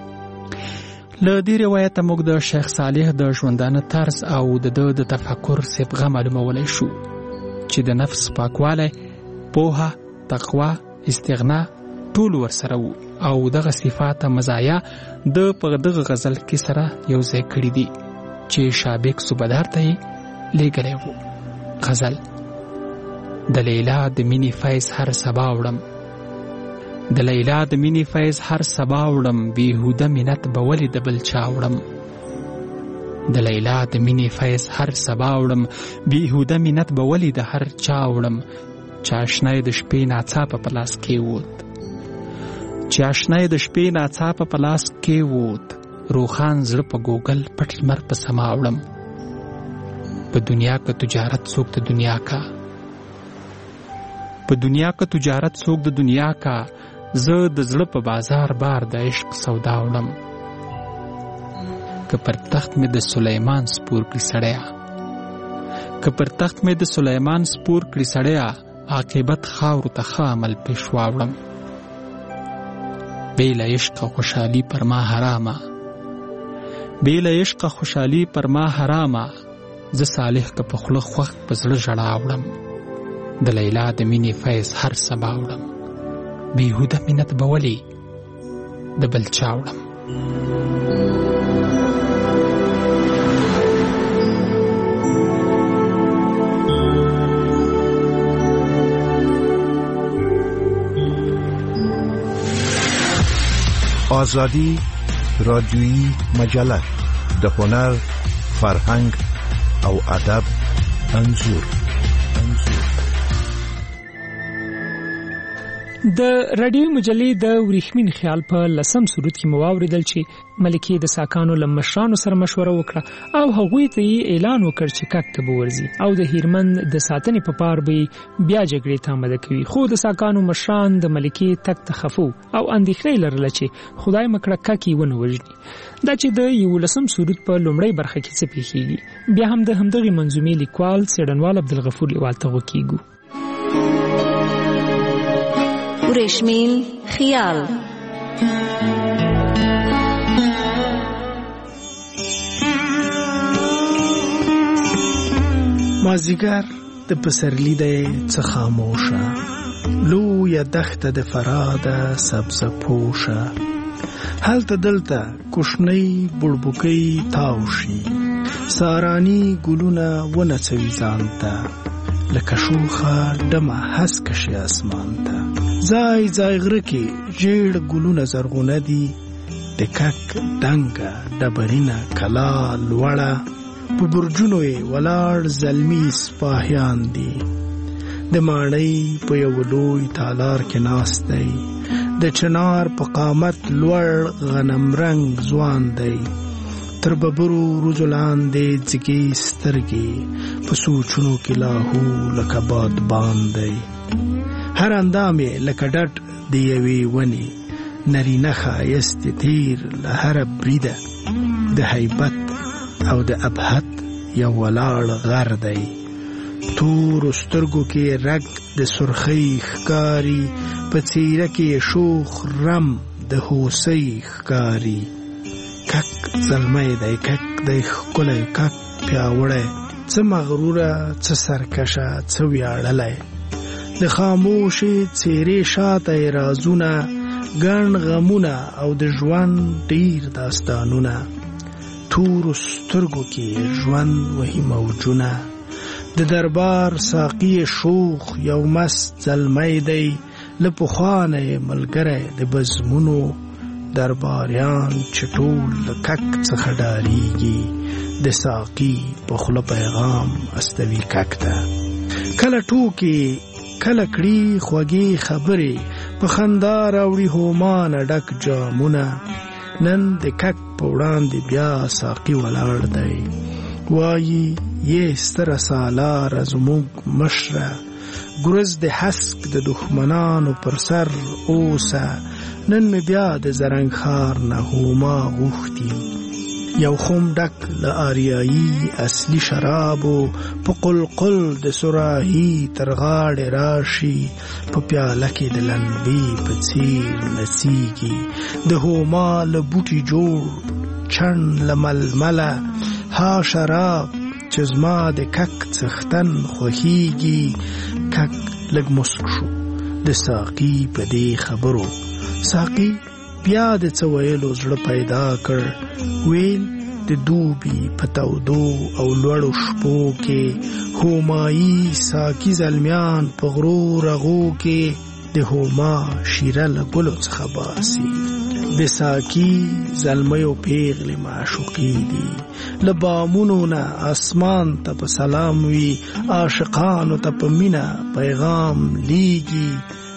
له دې روایته موږ د شیخ صالح د ژوندانه طرز او د تفکر صبغه معلومولی شو چې د نفس پاکوالی، پوهه، تقوا، استغنا ټول ورسره وو او دغه صفات مزایا د په دغه غزل کې سره یو ځای کړي دي چې شابک صوبدار ته یې لیږلی وو. غزل: د لیلا د مینې فیض هر سبا وړم، د لیلا د مینې فیض هر سبا وړم، بیهوده منت به ولې د بل چا وړم. د لیلا د مینې فیض هر سبا وړم، بیهوده منت به ولې د هر چا وړم. چاشنی د شپې ناڅاپه په لاس کې ووت، چې آشنای د شپې ناڅاپه په لاس کې ووت، روخان زړه په ګوګل پټ لمر په سما وړم. په دنیا که تجارت څوک د دنیا کا، په دنیا که تجارت څوک د دنیا کا، زه د زړه په بازار بار د عشق سودا وړم. که پر تخت مې د سلیمان سپور کړي سړیا، که پر تخت مې د سلیمان سپور کړي سړیا، عاقبت خاورو ته ښه عمل پیشوا وړم. بې له عشقه خوشحالي پر ما حرامه، بې له عشقه خوشحالي پر ما حرامه، زه صالح که په خوله خوښ په زړه ژړا وړم. د لیلا د مینې فیض هر سبا وړم، بیهوده مینت به ولې د بل چا وړم. آزادی رادیویی مجله د هنر، فرهنګ او ادب انځور. د رادیوي مجلې د ورېښمین خیال په 10 سرود کې مو واوریدل چې ملکې د ساکانو له مشرانو سره مشوره وکړه او هغوی ته یې اعلان وکړ چې کک ته به ورځي او د هیرمند د ساتنې په پار به بیا جګړې ته آماده کوي. خو د ساکانو مشران د ملکې تک ته خفو او اندېښنې لرله چې خدای مکړه کک یې ونه وژني. دا چې د 11 سرود په لومړۍ برخه کې څه پیښیږي، بیا هم د همدغې منظومې لیکوال څېړنوال عبدالغفور لیوال ته غوږ ورېښمین خیال. مازیګر د پسرلی دی څه خاموشه، لویه دښته د فراده سبزه پوشه، هلته دلته کوشنۍ بړبوکۍ تاو شي، سارانی ګلونه ونڅوي ځان ته، لکه شوخه ډمه هسکه شي اسمان ته. ځای ځای غره کې ژیړ ګلونه زرغونه دي، د کک ډنګه ډبرینه کلا لوړه، په برجونو یې ولاړ زلمي سپاهیان دي. د ماڼۍ په یو لوی تالار کې ناست دی، د چنار په قامت لوړ غنم رنګ ځوان دی. تر ببرو روزو لاندې ځګې سترګې، په سوچونو کې لاهو لکه بادبان دی. هر اندام یې لکه ډډ د یوې ونې، نرینه ښایست تیر له هره بریده، د هیبت او د ابهت یو ولاړ غر دی. تورو سترګو کې رګ د سرخۍ ښکاري، په څېره کې شوخ رم د هوسۍ ښکاري. کک زلمی دی، کک دی ښکلی، کک پیاوړی، څه مغروره، څه سرکشه، څه ویاړلی. د خاموشې څېرې شاته رازونه، ګڼ غمونه او د ژوند ډیر داستانونه. تورو سترګو کې ژوند وهي موجونه، د دربار ساقي شوخ یو مست زلمی دی. له پخوا نه یې ملګری د بزمونو، درباریان چې ټول له کک څخه ډارېږي، د ساقي په خوله پیغام استوي کک ته. کله ټوکې کله کړي خوږې خبرې، په خندا راوړي هومانه ډک جامونه. نن د کک په وړاندې بیا ساقي ولاړ دی، وایي یې ستره سالاره زموږ مشره، ګرز د حسک د دښمنانو پر سر اوسه. نن مې بیا د زرنګ ښار نه هوما غوښتي، یو خم ډک له آریایي اصلي شرابو، په قلقل د سراهي تر غاړې راشي، په پیاله کې د لنبې په څیر نڅیږي. د هوما له بوټي جوړ چڼ له ململه، ها شراب چې زما د کک څښتن خوښیږي. کک لږ مسک شو د ساقي په دې خبرو، ساقي بیا د څه ویلو زړه پیدا کړ. ویل د دوبي په تودو او لوړو شپو کې، هومایي ساقي زلمیان په غرو رغو کې، د هوما شیره له ګلو څخه باسي. د ساقي زلمیو پیغلې معشوقې دي، له بامونو نه اسمان ته په سلام وي، عاشقانو ته په مینه پیغام لیږي.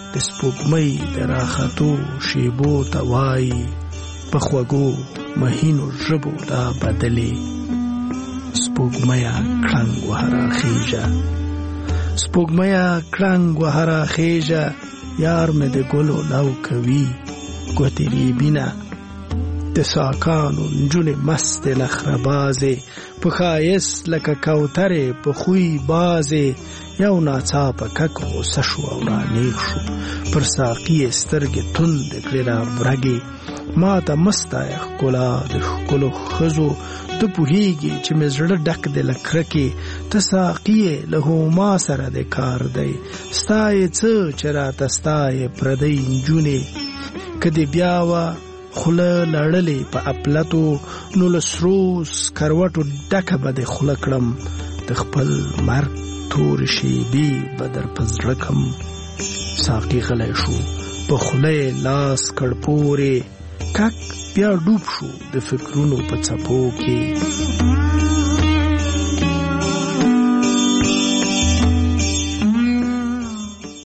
د سپوږمۍ د راختو شیبو ته وایي په خوږو مهینو ژبو دا بدلې سپوږمۍ کړنګ وهره خیژه سپوږمۍ کړنګ وهره خیژه یار مې د ګلو لو کوي ګوتې ریبینه د ساکانو نجونې مست لخربازې په ښایست لکه کوترې په خوی بازې یو ناڅاپه کک غوسه شو او رانیغ شو پر ساقي یې سترګې تندې کړې رابرګې ما ته مستایه ښکلا د ښکلو ښځو ته پوهېږي چې مې زړه ډک دی له کرکې ته ساقي یې له هما سره د کار دی ستا یې څه چې راته ستا یې پردۍ نجونې که دې بیا وه خوله لړلې په اپلتو نو له سرو سکروټو ډکه به دې خوله کړم د خپل مرګ تورې شیبې به در په زړه کړم ساقي غلی شو په خوله یې لاس کړ پورې کک بیا ډوب شو د فکرونو په څپو کې